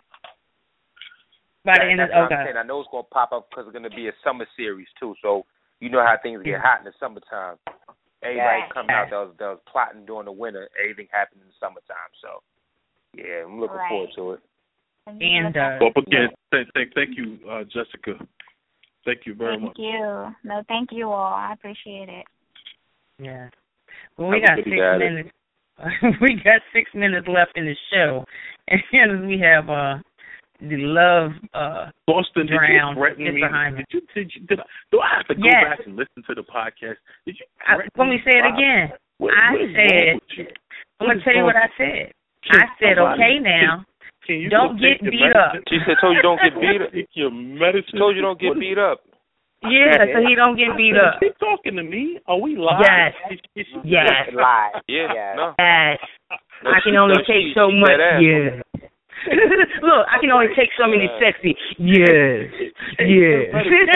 By the That- end of that's what I'm okay. saying. I know it's gonna pop up because it's gonna be a summer series too. So you know how things get hot in the summertime. Everybody Right. coming out that was, that was plotting during the winter. Everything happened in the summertime. So yeah, I'm looking Right. forward to it. And uh, Well, again, thank, thank, thank you, uh, Jessica. Thank you very Thank much. you. No, thank you all. I appreciate it. yeah. Well, we Have a got good six day. minutes. we got six minutes left in the show, and we have uh the love uh, Boston, drown did you is me? behind me. Did you, did you, did I, do I have to go Yes. back and listen to the podcast? Did you? I, let me say it again. What, I what is said, wrong with you? I'm What going to is tell you wrong what I with said. Can I said, somebody- okay now, Can you don't go take get your beat up. medicine? She said, told you don't get beat up. Take your medicine. She told you don't get What is- beat up. Yeah, so he don't get beat up. Is she talking to me? Are we live? Yes. Is- is she- Yes. Live. Yeah, Yes. no. Yes. No, I she- can only no, take she- so she much. dead ass. Yeah. Look, I can only take so many sexy. Yes. Yes.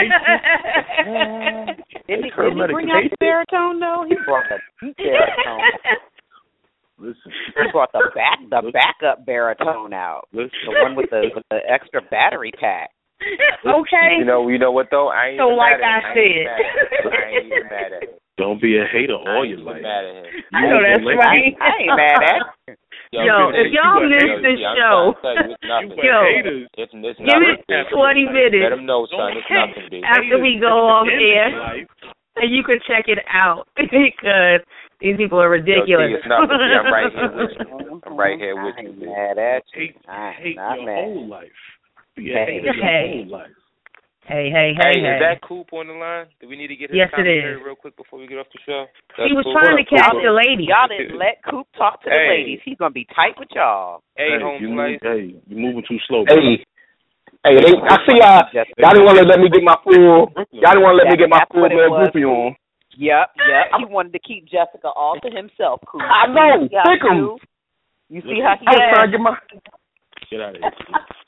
Did he, did he bring out the baritone though? He brought the deep baritone. Listen. He brought the back the backup baritone out. Listen. The one with the with the extra battery pack. Okay. You know, you know what though? I ain't So even like mad I at him. said. I ain't even mad at him. Don't be a hater I all ain't your even life. mad at him. I know that's You right. I ain't mad at him. Yo, if y'all you- miss yo, this see, I'm show, trying to tell you, it's nothing. yo, haters. It's, it's give nothing. it twenty minutes. Let them know, son. It's nothing, B. After we go off air, Life. and you can check it out because these people are Yo, ridiculous. see, it's nothing. See, I'm right here with you. I'm right here with I you, ain't B. mad at you. Hate, I hate ain't not your mad. whole life. Be a Hey. hater your Hey. whole life. Hey, hey, hey, Hey, hey. is that Coop on the line? Do we need to get his Yes, it commentary is. real quick before we get off the show? He That's was cool. trying to What up, catch Coop? the lady. Y'all didn't let Coop talk to the Hey. ladies. He's gonna be tight with y'all. Hey, Hey, home you slice. move, hey, you're moving too slow. Hey, hey, they, I see y'all. Y'all didn't want to let me get my full. Y'all didn't want to let me get my That's full what it man was. groupie on. Yep, yep. He wanted to keep Jessica all to himself, Coop. I know. You see how Pick he 'em. do? You see how he I was is? trying to get my. Get out of here.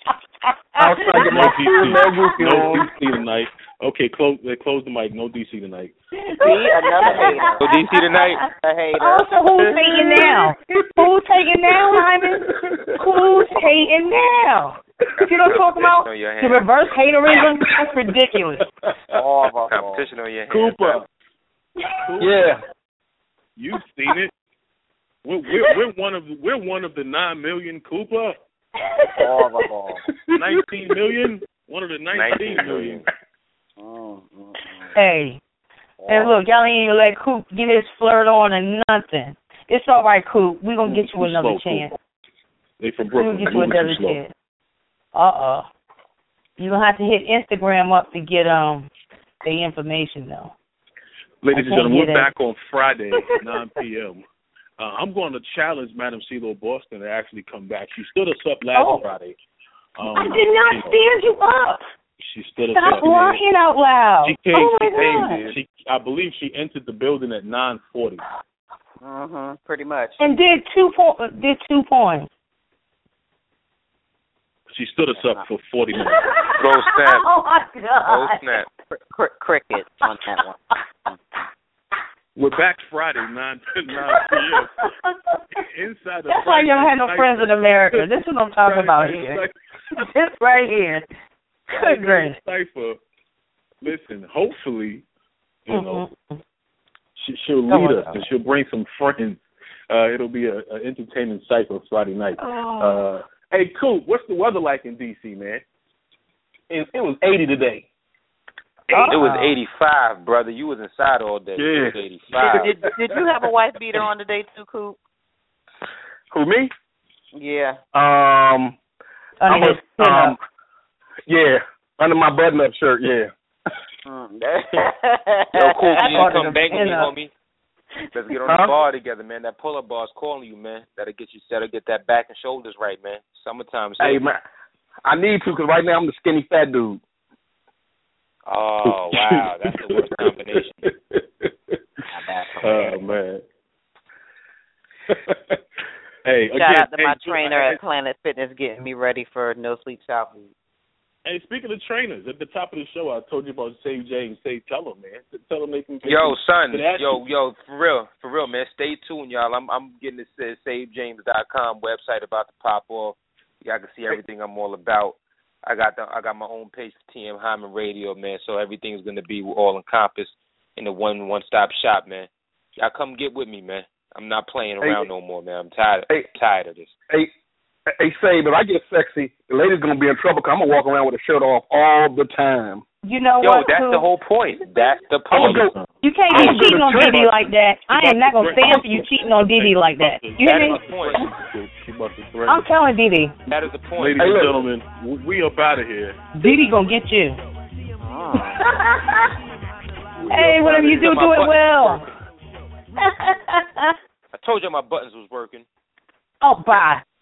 I was trying to get my No D C. full man groupie No on. D C tonight. Okay, close. uh, Close the mic. No D C tonight. See, another hater. So D C tonight? A hater. Oh, so who's hating now? Who's hating now, Hyman? Who's hating now? You know what I'm talking about? Competition on your The hands. reverse haterism? That's ridiculous. All of us. Competition on your hands. Cooper. Yeah. You've seen it. We're, we're, we're one of we're one of the nine million Cooper. All of us. all. Nineteen million. One of the nineteen million. Mm, mm, mm. Hey. And look, y'all ain't even let Coop get his flirt on or nothing. It's all right, Coop. We're going to get you Too another slow, chance. Coop. They from We're Brooklyn. going to get you Moving too another slow. chance. Uh-uh. You're going to have to hit Instagram up to get um the information, though. Ladies and I can't gentlemen, we're get it. back on Friday at nine p.m. Uh, I'm going to challenge Madam CeeLo Boston to actually come back. She stood us up last Oh. Friday. Um, I did not you know, stand you up. She stood us Stop up. lying out loud. She came. Oh, my she came. God. She, I believe she entered the building at nine forty. Mm-hmm, pretty much. And did two po- did two points. She stood us up for forty minutes. Go snap. Oh, my Go God. snap. Cr- cr- cricket on that one. We're back Friday, nine nine p.m. Inside the That's why you don't have no friends in America. This is what I'm talking about here. This right here. Good gracious. Cipher. Listen, hopefully, you know, Mm-hmm. she, she'll Come lead on, us come and she'll bring some friends. Uh, it'll be an entertaining cipher Friday night. Oh. Uh, hey, Coop, what's the weather like in D C, man? It, it was eighty today. Uh-oh. It was eighty-five, brother. You was inside all day. Yeah. It was eighty-five. Did, did you have a wife beater on today too, Coop? Who, me? Yeah. Um, I I mean, was, um, yeah, under my button-up shirt, yeah. Mm. Yo, cool. I You thought need to it come was bang with me, enough. homie. Let's get on Huh? the bar together, man. That pull-up bar is calling you, man. That'll get you, that'll get that back and shoulders right, man. Summertime. So. Hey, man, I need to because right now I'm the skinny fat dude. Oh, wow. That's the worst combination. Oh, man. Hey, Shout again, out to hey, my so- trainer hey, at Planet Fitness getting me ready for No Sleep South Week. Hey, speaking of trainers, at the top of the show, I told you about Save James. Say, tell them, man. Tell them they can. Get Yo, son. can ask Yo, you. yo, for real, for real, man. Stay tuned, y'all. I'm, I'm getting this save james dot com website about to pop off. Y'all can see everything I'm all about. I got the, I got my own page for T M Hyman Radio, man. So everything's gonna be all encompassed in the one, one stop shop, man. Y'all come get with me, man. I'm not playing around Hey. no more, man. I'm tired, Hey. tired of this. Hey, hey, say, if I get sexy, the lady's gonna be in trouble because I'm gonna walk around with a shirt off all the time. You know Yo, what? that's too? the whole point. That's the point. You can't be cheating on Didi like that. I am not gonna stand for you cheating on Didi like that. You hear me? That is the point. I'm telling Didi. That is the point. Ladies and gentlemen, we up out of here. Didi gonna get you. Oh. Hey, whatever you do, do it well. I told you my buttons was working. Oh, bye.